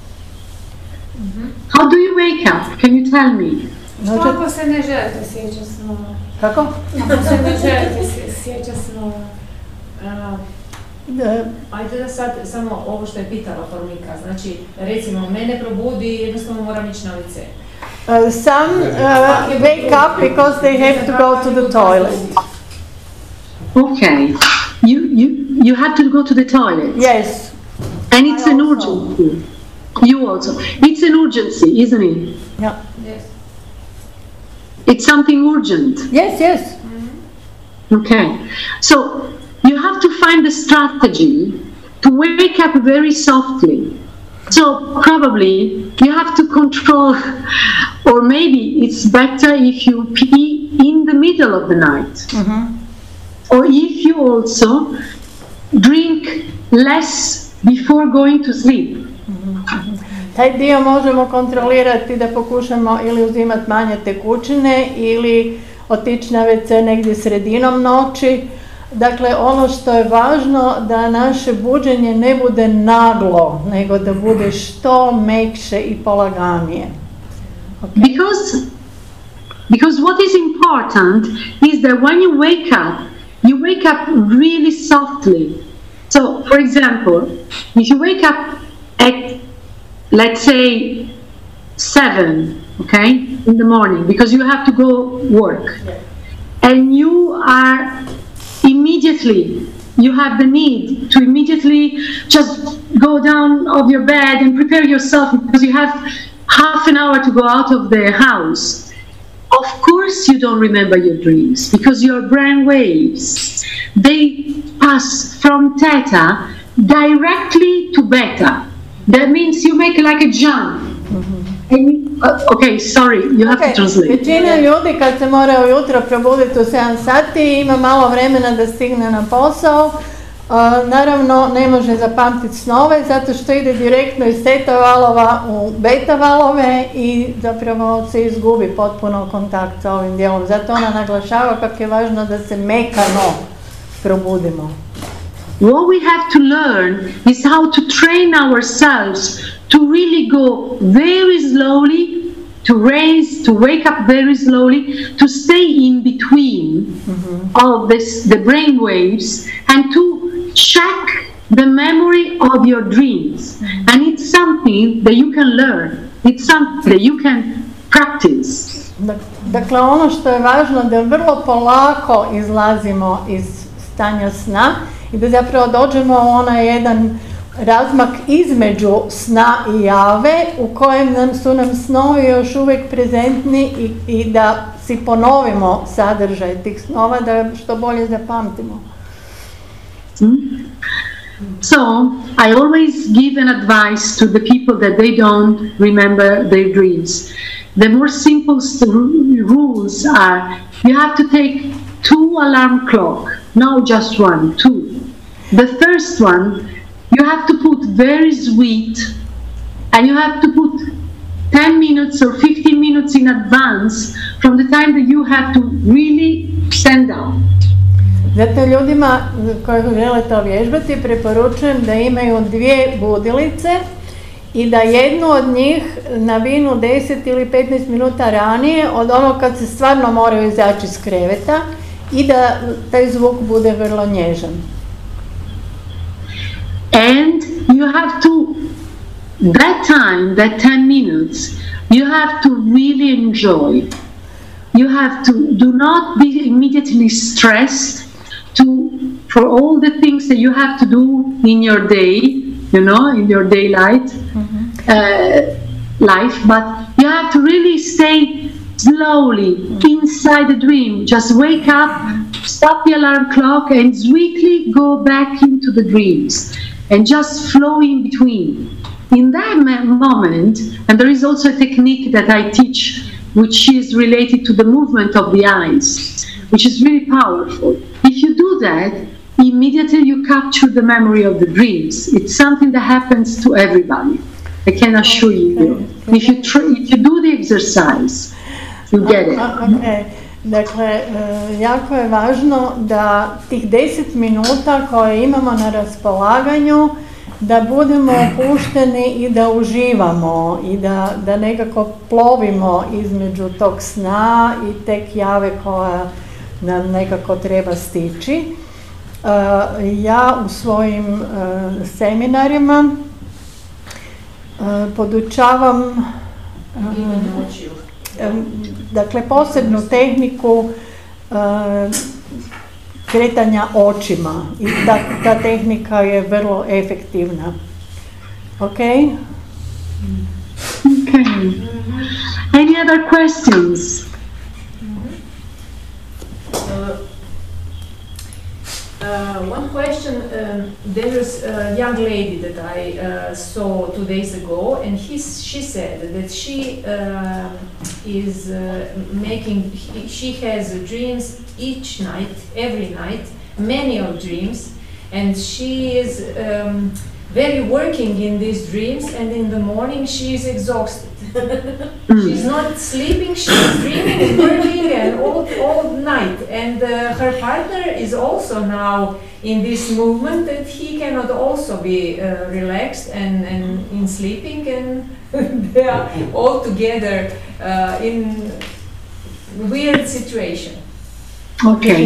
A: How do you wake up? Can you tell me?
E: Što ako se ne želite sjećati snova?
B: Kako?
E: Ako se ne želite sjećati snova. Ajde da sad samo ovo što je pitala Formika, znači recimo mene probudi i jednostavno moram ići na lice.
B: Some wake up because they have to go to the toilet.
A: Okay, you have to go to the toilet.
B: Yes.
A: And it's an urgency. You also. It's an urgency, isn't it?
B: Yeah.
E: Yes.
A: It's something urgent.
B: Yes, yes.
A: Okay. So you have to find a strategy to wake up very softly. So probably you have to control, or maybe it's better if you pee in the middle of the night.
B: Mm-hmm.
A: Or if you also drink less before going to sleep.
B: Taj dio možemo kontrolirati da pokušamo ili uzimati manje tekućine ili otići na WC negdje sredinom noći. Dakle, ono što je važno da naše buđenje ne bude naglo, nego da bude što mekše i polaganije. Okay?
A: Because what is important is that when you wake up really softly. So, for example, if you wake up at, let's say, 7, okay, in the morning, because you have to go work, and you have the need to immediately just go down of your bed and prepare yourself because you have half an hour to go out of the house. Of course you don't remember your dreams because your brain waves, they pass from theta directly to beta. That means you make like a jump. Mm-hmm. And Okay, sorry, you have to translate.
B: Većina ljudi kad se mora ujutro probuditi u 7 sati ima malo vremena da stigne na posao. Naravno ne može zapamtiti snove zato što ide direktno iz teta valova u beta valove i zapravo se izgubi potpuno kontakt sa ovim dijelom. Zato ona naglašava kako je važno da se mekano probudimo.
A: What we have to learn is how to train ourselves to really go very slowly, to wake up very slowly, to stay in between of the brain waves and to check the memory of your dreams. And it's something that you can learn. It's something that you can practice.
B: Dakle, ono što je važno da vrlo polako izlazimo iz stanja sna i da zapravo dođemo u onaj jedan razmak između sna i jave u kojem su nam snovi još uvijek prezentni i da si ponovimo sadržaj tih snova da što bolje zapamtimo.
A: So, I always give an advice to the people that they don't remember their dreams. The more simple rules are, you have to take 2 alarm clock, not just 1, 2. The first one, you have to put very sweet, and you have to put 10 minutes or 15 minutes in advance from the time that you have to really stand up.
B: Zato ljudima koji žele to vježbati preporučujem da imaju 2 budilice i da jednu od njih navinu 10 ili 15 minuta ranije od onog kad se stvarno moraju izaći iz kreveta i da taj zvuk bude vrlo nježan.
A: And you have to, that time, that 10 minutes, you have to really enjoy. You have to do not be immediately stressed for all the things that you have to do in your day, you know, in your daylight life, but you have to really stay slowly inside the dream. Just wake up, stop the alarm clock, and sweetly go back into the dreams, and just flow in between. In that moment, and there is also a technique that I teach, which is related to the movement of the eyes, which is really powerful. If you do that, immediately you capture the memory of the dreams. It's something that happens to everybody. I can assure you. If you do the exercise, you get it.
B: Okay. Dakle, jako je važno da tih 10 minuta koje imamo na raspolaganju, da budemo opušteni i da uživamo i da nekako plovimo između tog sna i tek jave koja nam nekako treba stići. Ja u svojim seminarima podučavam dakle posebnu tehniku kretanja očima i ta tehnika je vrlo efektivna. Okay?
A: Okay. Any other questions?
E: One question, there was a young lady that I saw 2 days ago, and she said that she is she has dreams each night, every night, many of dreams, and she is very working in these dreams, and in the morning she is exhausted. She's not sleeping, she's dreaming and working and all night, and her partner is also now in this movement that he cannot also be relaxed and in sleeping, and they are all together in weird situation.
A: Okay.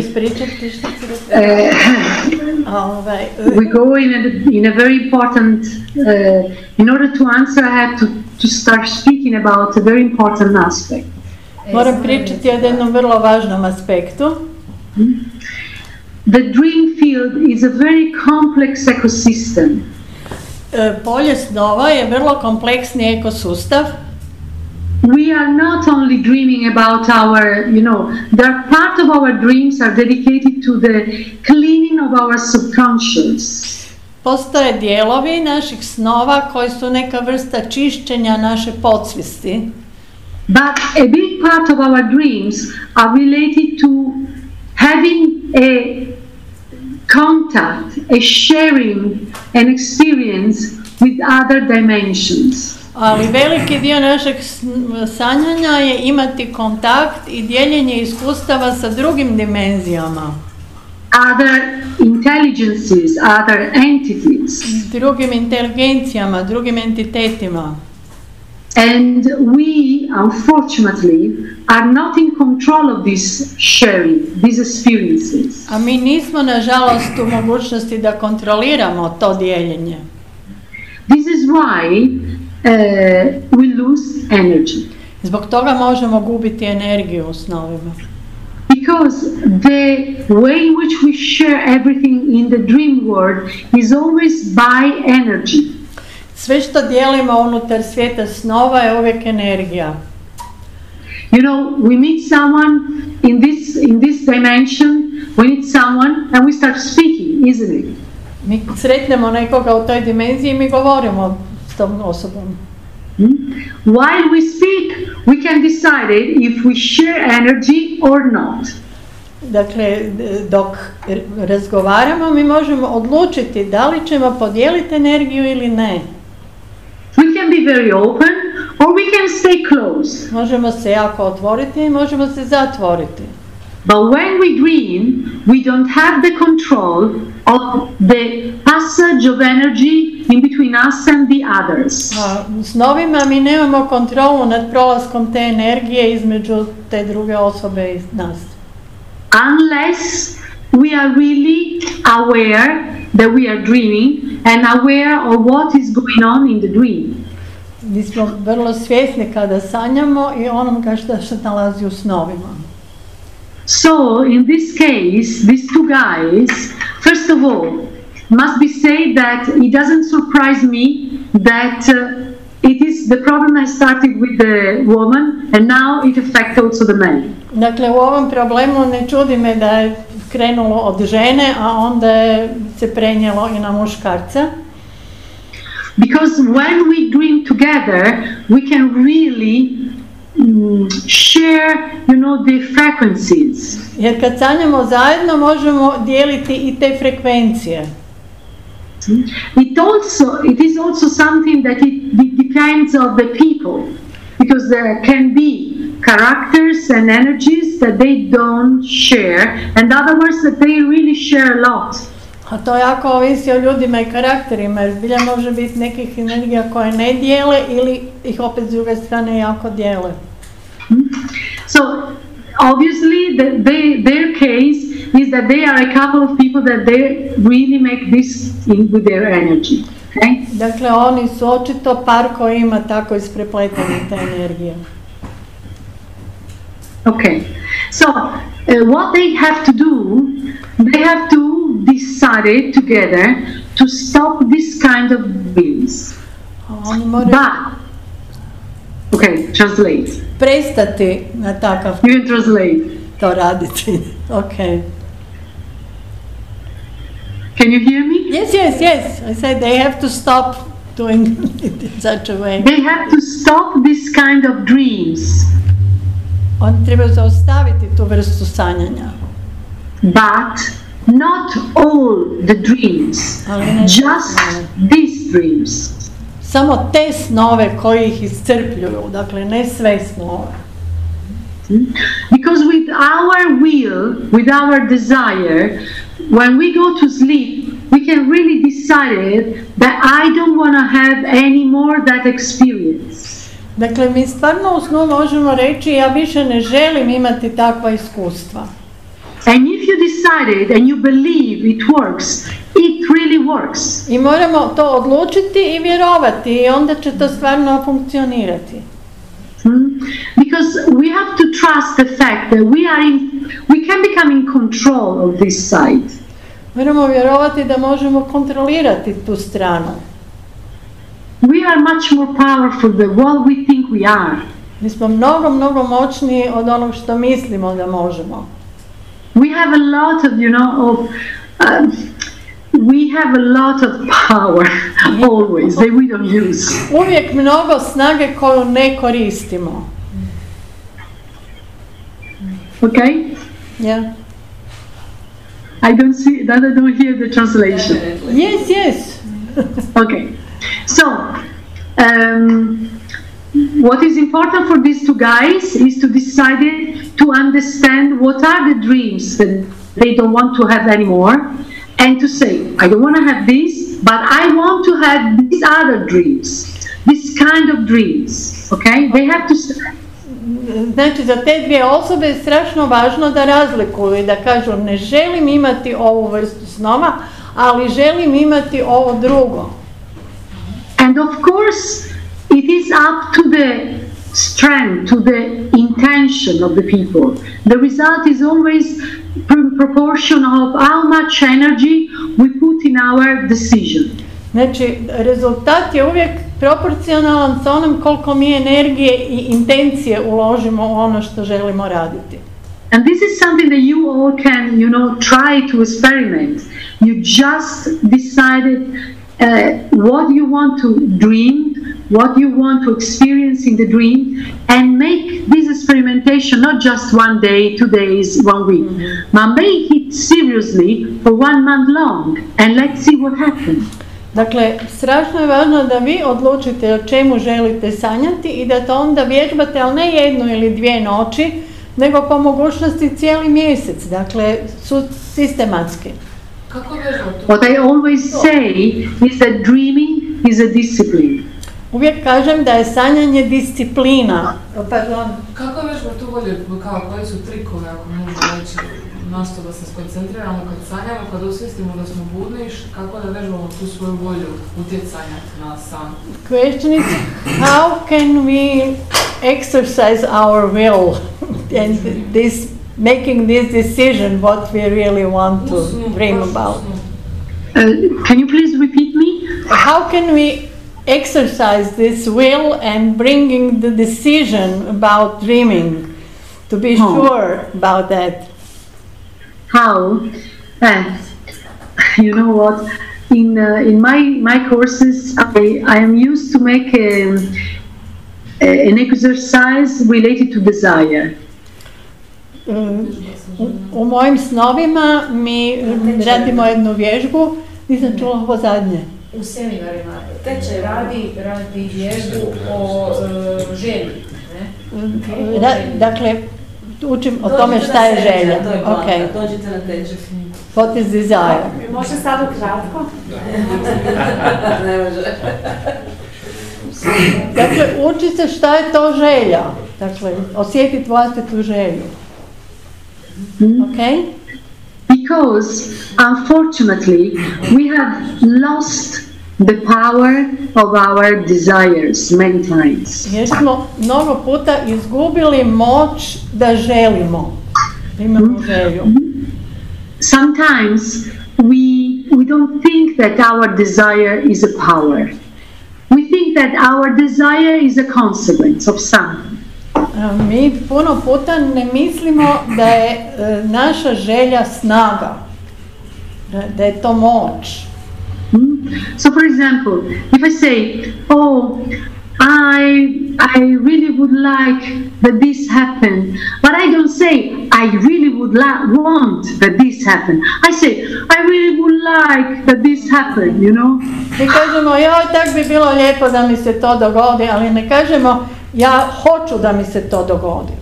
A: We go in a very important, in order to answer I have to start speaking about a very important aspect.
B: Moram pričati o jednom vrlo važnom aspektu.
A: The dream field is a very complex ecosystem.
B: Polje snova je vrlo kompleksni ekosustav.
A: We are not only dreaming about our, there are part of our dreams are dedicated to the cleaning of our subconscious.
B: Postoje dijelovi naših snova koji su neka vrsta čišćenja naše podsvijesti.
A: But a big part of our dreams are related to having a contact, a sharing, an experience with other dimensions.
B: Ali veliki dio našeg sanjanja je imati kontakt i dijeljenje iskustava sa drugim dimenzijama.
A: Other intelligences, other entities.
B: Drugim inteligencijama, drugim entitetima.
A: And we, unfortunately, are not in control of this sharing, these experiences.
B: A mi nismo, nažalost, u mogućnosti da kontroliramo to dijeljenje.
A: This is why we lose energy.
B: Zbog toga možemo gubiti energiju u snovima.
A: Because the way in which we share everything in the dream world is always by energy.
B: Sve što dijelimo unutar svijeta snova je uvijek energija.
A: You know, we meet someone in this dimension, we meet someone and we start speaking, isn't it?
B: Mi sretnemo nekoga u toj dimenziji i mi govorimo s tom osobom.
A: While we speak, we can decide if we share energy or not.
B: Dakle, dok razgovaramo, mi možemo odlučiti da li ćemo podijeliti energiju ili ne.
A: We can be very open or we can stay closed.
B: Možemo se jako otvoriti i možemo se zatvoriti.
A: But when we dream, we don't have the control of the passage of energy in between us and the others.
B: U snovima mi nemamo kontrolu nad prolaskom te energije između te druge osobe i nas.
A: Unless we are really aware that we are dreaming and aware of what is going on in the dream.
B: Mi smo vrlo svjesni kada sanjamo i onoga što se nalazi u snovima.
A: So, in this case, these two guys, first of all, must be said that it doesn't surprise me that it is the problem I started with the woman and now it affects also the man.
B: Dakle, u ovom problemu ne čudi me da je krenulo od žene, a onda je se prenijelo i na muškarca.
A: Because when we dream together, we can really share, you know, the frequencies.
B: Jer kad sanjamo zajedno možemo dijeliti i te frekvencije.
A: It is also something that it depends on the people, because there can be characters and energies that they don't share, and others that they really share a lot.
B: A to jako ovisi o ljudima i karakterima, jer zbilja može biti nekih energija koje ne dijele ili ih opet s druge strane jako dijele.
A: So, obviously, their case is that they are a couple of people that they really make this in with their energy. Okay?
B: Dakle, oni su očito par koji ima tako isprepletene te energije.
A: Okay, so what they have to do, they have to decide together to stop this kind of dreams. But, okay, translate.
B: Prestati na takav.
A: You can translate.
B: To raditi. Okay.
A: Can you hear me?
B: Yes. I said they have to stop doing it in such a way.
A: They have to stop this kind of dreams.
B: Oni trebaju zaustaviti tu vrstu sanjanja.
A: But not all the dreams, just these dreams.
B: Samo te snove koji ih iscrpljuju, dakle ne sve snove.
A: Because with our will, with our desire, when we go to sleep, we can really decide that I don't want to have any more that experience.
B: Dakle, mi stvarno u snu možemo reći ja više ne želim imati takva iskustva.
A: And if you decided and you believe it works, it really works.
B: I moramo to odlučiti i vjerovati i onda će to stvarno funkcionirati.
A: Because we have to trust the fact that we can become in control of this side.
B: Moramo vjerovati da možemo kontrolirati tu stranu.
A: We are much more powerful than what we think we are.
B: Mi smo mnogo moćniji od onog što mislimo da možemo.
A: We have a lot of, we have a lot of power always that we don't use.
B: Uvijek mnogo snage koju ne koristimo.
A: Okay?
B: Yeah.
A: I don't hear the translation.
C: Definitely.
B: Yes.
A: Okay. So, what is important for these two guys is to decide to understand what are the dreams that they don't want to have anymore, and to say, I don't want to have this, but I want to have these other dreams, this kind of dreams. Okay? They have to.
B: Znači, za te dvije osobe je strašno važno da razlikuju i da kažu ne želim imati ovu vrstu snova, ali želim imati ovo drugo.
A: And of course, it is up to the strength, to the intention of the people. The result is always proportion of how much energy we put in our decision.
B: Znači, rezultat je uvijek proporcionalan sa onom koliko mi energije i intencije uložimo u ono što želimo raditi.
A: And this is something that you all can, try to experiment. You just decided what you want to dream, what you want to experience in the dream, and make this experimentation not just 1 day, 2 days, 1 week, but make it seriously for 1 month long, and let's see what happens.
B: Dakle, strašno je važno da vi odlučite o čemu želite sanjati i da to onda vježbate, ali ne 1 ili 2 noći, nego po mogućnosti cijeli mjesec, dakle, sistematski.
A: What I always say is that dreaming is a discipline.
B: Uvijek kažem da je sanjanje disciplina. Pardon.
F: Kako vježba tu bolje, koji su trikovi, ako možemo reći, na što da se skoncentriramo kad sanjamo, kad osvijestimo da smo budni, kako da vežbamo tu svoju volju utjecanja na san?
B: Question is, how can we exercise our will and making this decision what we really want to dream about?
A: Can you please repeat me?
B: How can we exercise this will and bringing the decision about dreaming, to be sure about that?
A: How? You know what? In my courses, I am used to make an exercise related to desire.
B: U mojim snovima mi radimo jednu vježbu, nisam čula ovo zadnje.
E: U seminarima radi vježbu o želji.
B: Dakle, učim o tome šta je želja.
C: Okay. Dođite na tečaj.
B: What is desire?
E: Može sad ukratko?
C: Ne može.
B: Dakle, uči se šta je to želja. Dakle, osjetiti vlastitu želju. Okay?
A: Because, unfortunately, we have lost the power of our desires many times.
B: Jer smo mnogo puta izgubili moć da želimo. Imamo želju.
A: Sometimes we don't think that our desire is a power. We think that our desire is a consequence of something.
B: Mi puno puta ne mislimo da je naša želja snaga, da je to moć.
A: So, for example, if I say, "Oh, I really would like that this happened," but I don't say, "I really would want that this happened." I say, "I really would like that this happened,"
B: Mi kažemo, joj, tak bi bilo lijepo da mi se to dogodi, ali ne kažemo, ja hoću da mi se to dogodi.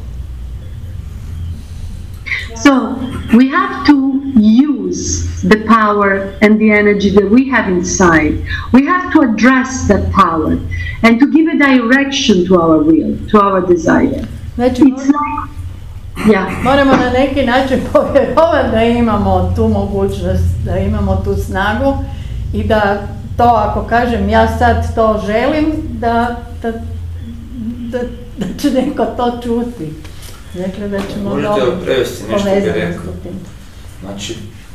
A: So, we have to use the power and the energy that we have inside. We have to address that power and to give a direction to our will, to our desire.
B: Znači, moramo na neki način povjerovati da imamo tu mogućnost, da imamo tu snagu i da to, ako kažem ja sad to želim, da će neko to čuti. Dakle, da ćemo
D: možete prevesti nešto bi rekao. Znači,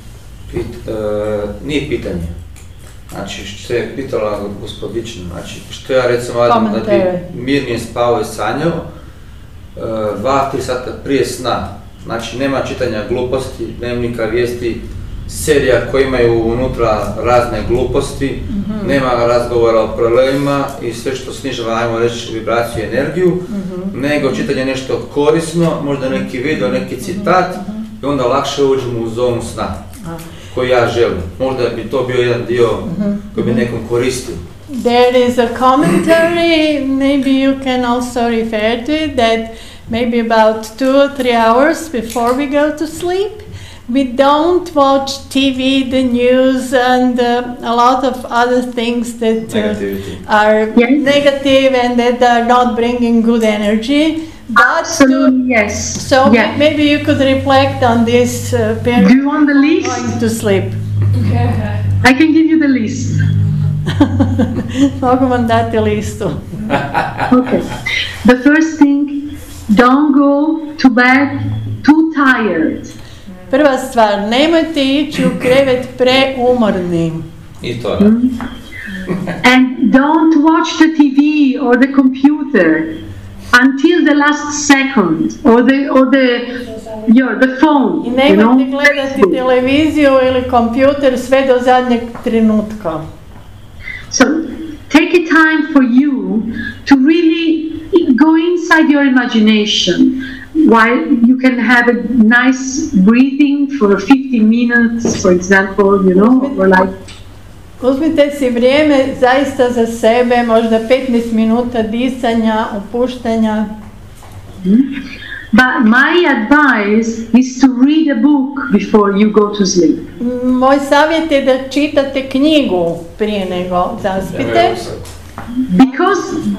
D: nije pitanje. Znači, što je pitala gospodična, znači, što ja recimo radim da bi mirnije spavao i sanjao, 2-3 sata prije sna. Znači, nema čitanja gluposti, dnevnika, vijesti, serija koje imaju unutra razne gluposti, nema razgovora o problemima i sve što snižava, ajmo reći, vibraciju i energiju, nego čitanje nešto korisno, možda neki video, neki citat i onda lakše uđemo u zonu sna koju ja želim. Možda bi to bio jedan dio koji bi nekom koristio.
B: There is a commentary, maybe you can also refer to it, that maybe about 2 or 3 hours before we go to sleep, we don't watch TV, the news, and a lot of other things that are negative and that are not bringing good energy.
A: Absolutely, yes.
B: So maybe you could reflect on this period.
A: Do you want the list?
B: Going to sleep.
A: I can give you the list.
B: Mogu vam dati listu.
A: Okay. The first thing, don't go to bed too tired.
B: Prva stvar, nemojte ići u krevet preumorni.
D: I to
A: And don't watch the TV or the computer until the last second, or the phone.
B: I nemojte gledati televiziju ili kompjuter sve do zadnjeg trenutka.
A: So take a time for you to really go inside your imagination. While you can have a nice breathing for 50 minutes, for example, or like.
B: Uzmite si vrijeme zaista za sebe, možda 15 minuta disanja, opuštanja.
A: But my advice is to read a book before you go to sleep.
B: Moj savjet je da čitate knjigu prije nego zaspite.
A: Because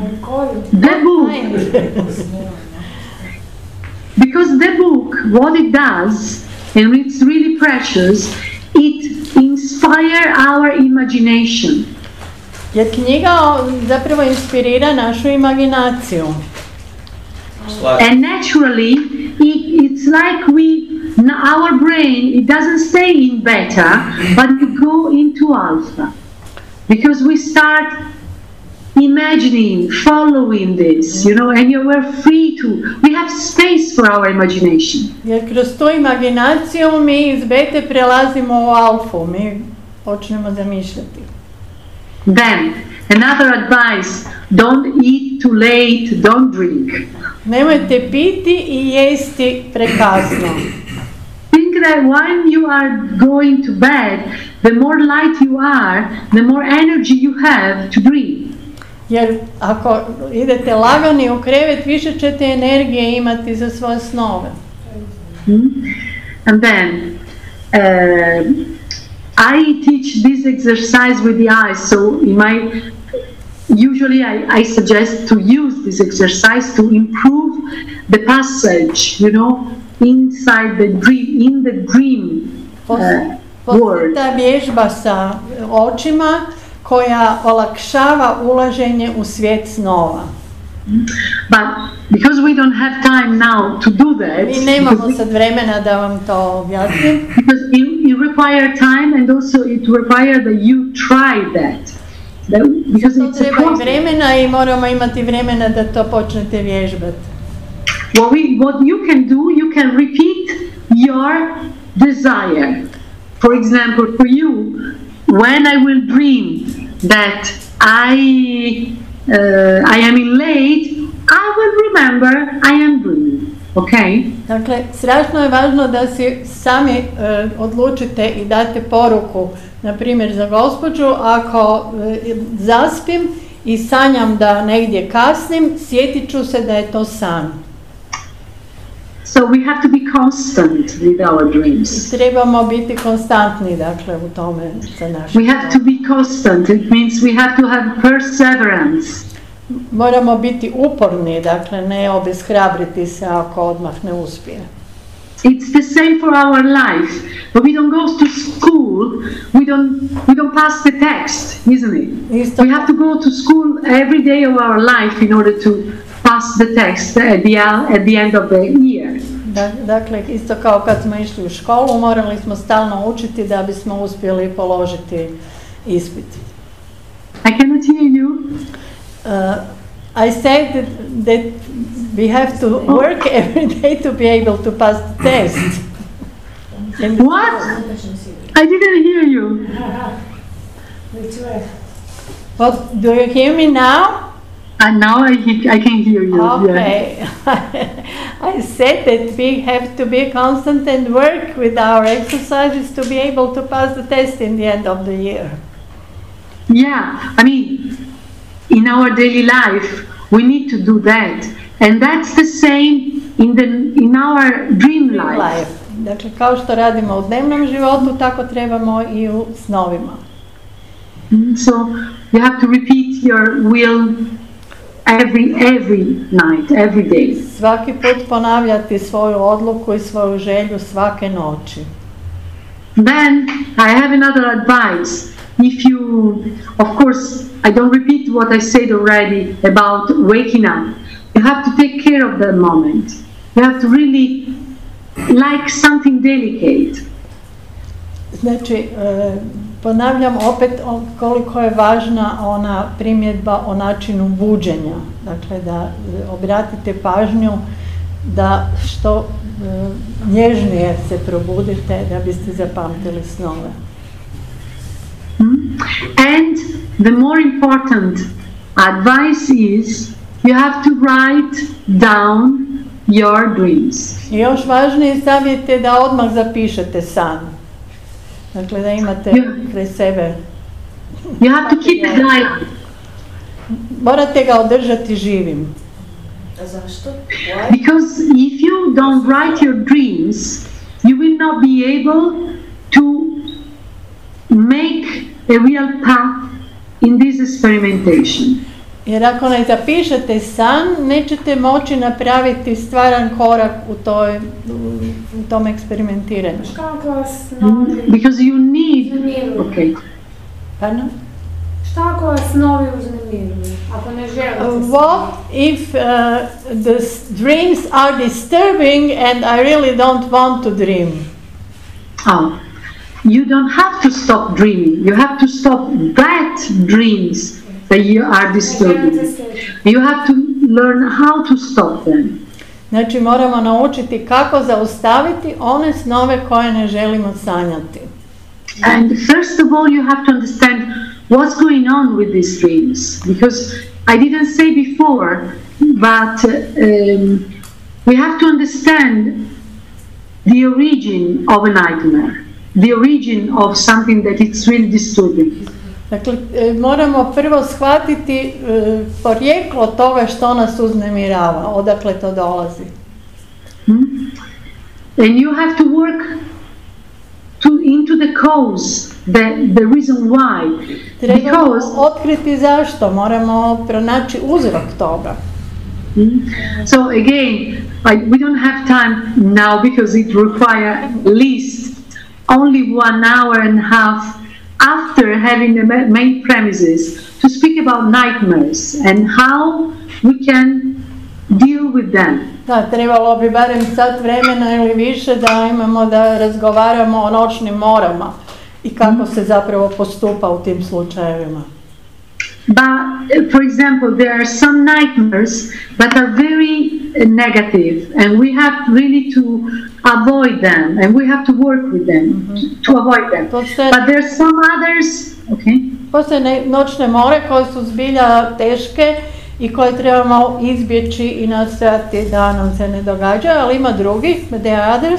A: the book, what it does, and it's really precious, it inspires our imagination.
B: Jer knjiga zapravo inspirira našu imaginaciju.
A: And naturally, it's like our brain, it doesn't stay in beta, but it go into alpha. Because we start imagining, following this, and we're free to, we have space for our imagination.
B: Jer kroz tu imaginaciju mi iz bete prelazimo u alfu, mi počnemo zamišljati.
A: Then, another advice, don't eat too late, don't drink.
B: Nemojte piti i jesti prekasno.
A: Think that when you are going to bed, the more light you are, the more energy you have to dream.
B: Jer ako idete lagani u krevet, više ćete energije imati za svoje snove.
A: And then, I teach this exercise with the eyes, so usually I suggest to use this exercise to improve the passage, inside the dream, in the dream world.
B: Ta vježba sa očima koja olakšava ulaženje u svijet snova.
A: But because we don't have time now to do that,
B: mi nemamo sad vremena da vam to objasnim.
A: Because it requires time, and also it requires that you try that. Because
B: to treba i vremena i moramo imati vremena da to počnete vježbati.
A: What you can do, you can repeat your desire. For example, for you, when I will dream that I am in late, I will remember I am dreaming. Okay?
B: Dakle, strašno je važno da si sami odlučite i date poruku, na primjer za gospođu, ako zaspim i sanjam da negdje kasnim, sjetit ću se da je to san.
A: So we have to be constant with our dreams.
B: Trebamo biti konstantni, dakle, u tome sa našim.
A: We have to be constant. It means we have to have perseverance.
B: Moramo biti uporni, dakle, ne obeshrabriti se ako odmah ne uspije.
A: It's the same for our life. But we don't go to school, we don't pass the text, isn't it? We have to go to school every day of our life in order to pass the text at the end of the year.
B: Dakle, isto kao kad smo išli u školu, morali smo stalno učiti da bismo uspjeli položiti ispit.
A: I cannot hear you.
B: I said that we have to work every day to be able to pass the test.
A: What? I didn't hear you.
B: What, do you hear me now?
A: And now I can hear you.
B: Okay. Yeah. I said that we have to be constant and work with our exercises to be able to pass the test in the end of the year.
A: Yeah, I mean, in our daily life, we need to do that. And that's the same in our dream life.
B: Dakle, kao što radimo u dnevnom životu, tako trebamo i u snovima.
A: So you have to repeat your will every night, every day.
B: Svaki put ponavljati svoju odluku i svoju želju svake noći.
A: Then I have another advice. If you, of course, I don't repeat what I said already about waking up. You have to take care of that moment. You have to really like something delicate.
B: Znači, ponavljam opet koliko je važna ona primjedba o načinu buđenja. Dakle, da obratite pažnju da što nježnije se probudite da biste zapamtili snove.
A: And the more important advice is you have to write down your dreams.
B: I još važniji savjet je da odmah zapišete san. Dakle, da imate kraj sebe.
A: You have to keep it alive.
B: Morate ga održati živim.
C: Zašto?
A: Because if you don't write your dreams, you will not be able to make a real path in this experimentation.
B: Jer ako ne zapišete san, nećete moći napraviti stvaran korak u tom eksperimentiranju.
A: Because you need... Okay.
B: Pardon?
E: Šta ako vas snovi uznemiruju? Ako ne želite
B: What if the dreams are disturbing and I really don't want to dream?
A: Oh. You don't have to stop dreaming. You have to stop that dreams that you are disturbing. You have to learn how to stop them.
B: Znači moramo naučiti kako zaustaviti one snove koje ne želimo sanjati.
A: And first of all, you have to understand what's going on with these dreams. Because I didn't say before, but we have to understand the origin of a nightmare. The origin of something that it's really disturbing.
B: Dakle, moramo prvo shvatiti porijeklo toga što nas uznemirava, odakle to dolazi.
A: And you have to work into the cause, the reason why.
B: Trebamo otkriti zašto, moramo pronaći uzrok toga.
A: So again, we don't have time now because it requires at least only 1 hour and a half after having the main premises to speak about nightmares and how we can deal with them.
B: Da, trebalo bi barem sat vremena ili više da imamo da razgovaramo o noćnim morama i kako se zapravo postupa u tim slučajevima.
A: But, for example, there are some nightmares that are very negative, and we have really to avoid them, and we have to work with them to avoid them. But there are some others, okay?
B: Postoje noćne more koje su zbilja teške i koje trebamo izbjeći i nastojati da nam se ne događa, ali ima drugih, but there are others.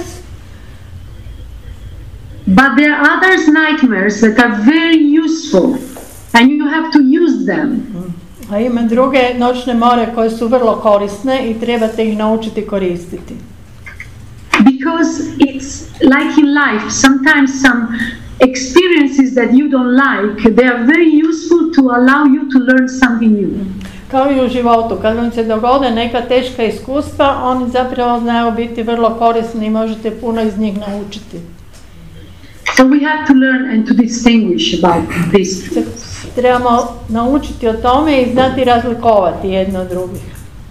A: But there are others nightmares that are very useful. And you have to use them.
B: A ima druge noćne more koje su vrlo korisne i trebate ih naučiti koristiti.
A: Because it's like in life, sometimes some experiences that you don't like, they are very useful to allow you to learn something new.
B: Kao i u životu, kad vam se dogode neka teška iskustva, oni zapravo znaju biti vrlo korisni i možete puno iz njih naučiti.
A: So we have to learn and to distinguish about this.
B: Trebamo naučiti o tome i znati razlikovati jedno od drugih.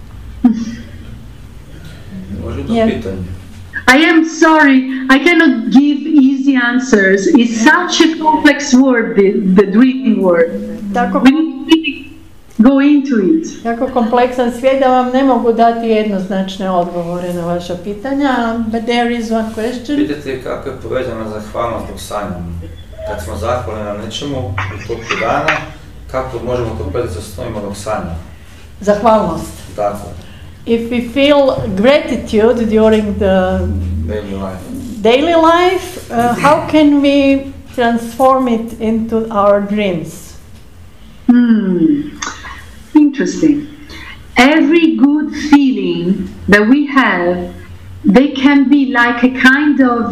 A: I am sorry, I cannot give easy answers. It's such a complex word, the dreaming word. We need to really go into it.
B: Jako kompleksan svijet da vam ne mogu dati jednoznačne odgovore na vaša pitanja, but there is one question.
D: Pitate kako je povezana zahvalnost dok sanjamo. Kad smo zahvalni na nečemu u toku dana, kako možemo to predati sa snovima dok sanjamo?
B: Zahvalnost.
D: Tako.
B: If we feel gratitude during the daily life, how can we transform it into our dreams?
A: Interesting. Every good feeling that we have, they can be like a kind of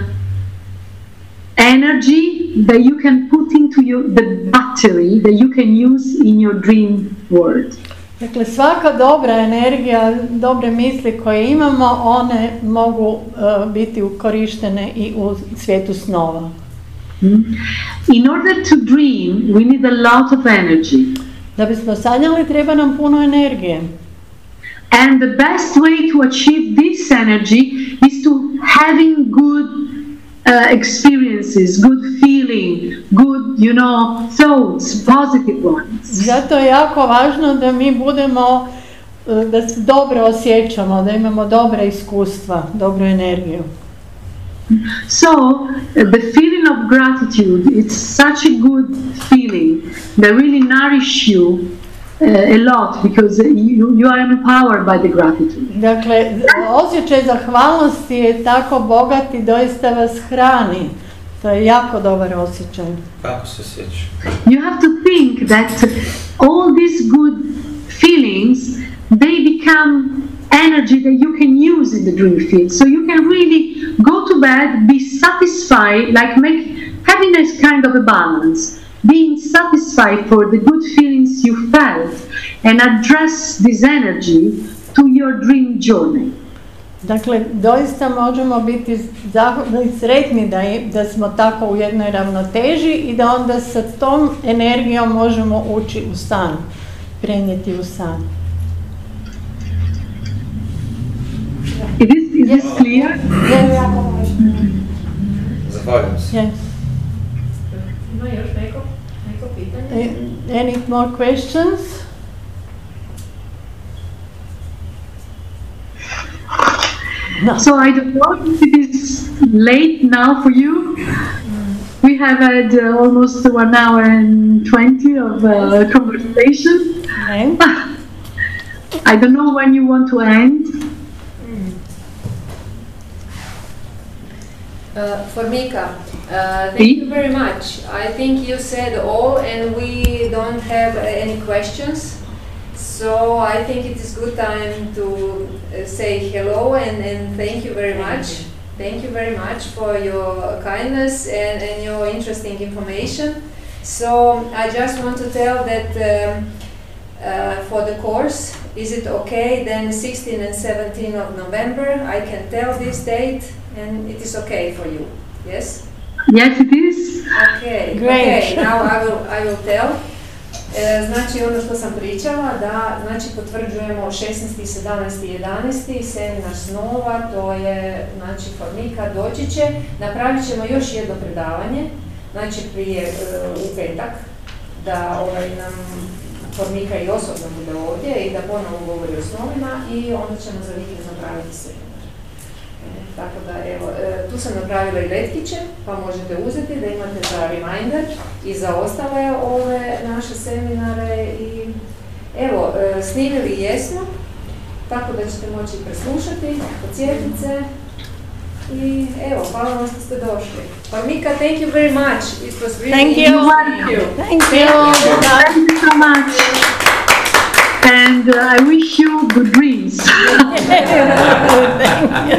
A: energy that you can put into the battery that you can use in your dream world.
B: Dakle, svaka dobra energija, dobre misli koje imamo, one mogu biti korištene i u svijetu snova.
A: In order to dream, we need a lot of energy.
B: Da bismo sanjali, treba nam puno energije.
A: And the best way to achieve this energy is to having good experiences, good feeling, good, thoughts, positive ones.
B: Zato je jako važno da mi budemo, da se dobro osjećamo, da imamo dobre iskustva, dobru energiju.
A: So, the feeling of gratitude, it's such a good feeling that really nourish you a lot because you are empowered by the gratitude.
B: Dakle, osjećaj zahvalnosti je tako bogat i doista vas hrani. To je jako dobar osjećaj.
D: Kako se osjeća?
A: You have to think that all these good feelings, they become energy that you can use in the dream field. So you can really go to bed, be satisfied, like having a kind of a balance, being satisfied for the good feelings you felt and address this energy to your dream journey.
B: Dakle, doista možemo biti sretni da smo tako u jednoj ravnoteži i da onda sa tom energijom možemo ući u san, prenijeti u san.
A: Is this clear?
D: Zahvaljujem se.
B: Yes.
E: Ima još neko pitanje?
B: Any more questions? No.
A: So I don't know if it is late now for you. We have had almost 1 hour and 20 of conversation.
B: Okay.
A: I don't know when you want to end.
G: Formika, thank you very much. I think you said all and we don't have any questions. So I think it is good time to say hello and thank you very much. Thank you very much for your kindness and your interesting information. So I just want to tell that for the course, is it okay then 16 and 17 of November, I can tell this date and it is okay for you, yes?
A: Yes, it is.
G: Okay,
B: great.
G: Okay, now I will tell. Znači ono što sam pričala, da znači potvrđujemo 16. 17. 11. seminar snova, to je znači Formika doći će, napravit ćemo još jedno predavanje, znači prije u petak, da nam Formika i osobno bude ovdje i da ponovno govori o snovima i onda ćemo za vikend napraviti seminar. Tako da evo, tu sam napravila i letkiće, pa možete uzeti da imate za reminder i za ostale ove naše seminare i evo, snimili jesmo, tako da ćete moći preslušati, podsjetiti se i evo, hvala vam što ste došli. Formika, thank you very much. It was really
B: Thank you.
G: Thank you.
A: Thank you so much. And I wish you good dreams.
B: Thank you.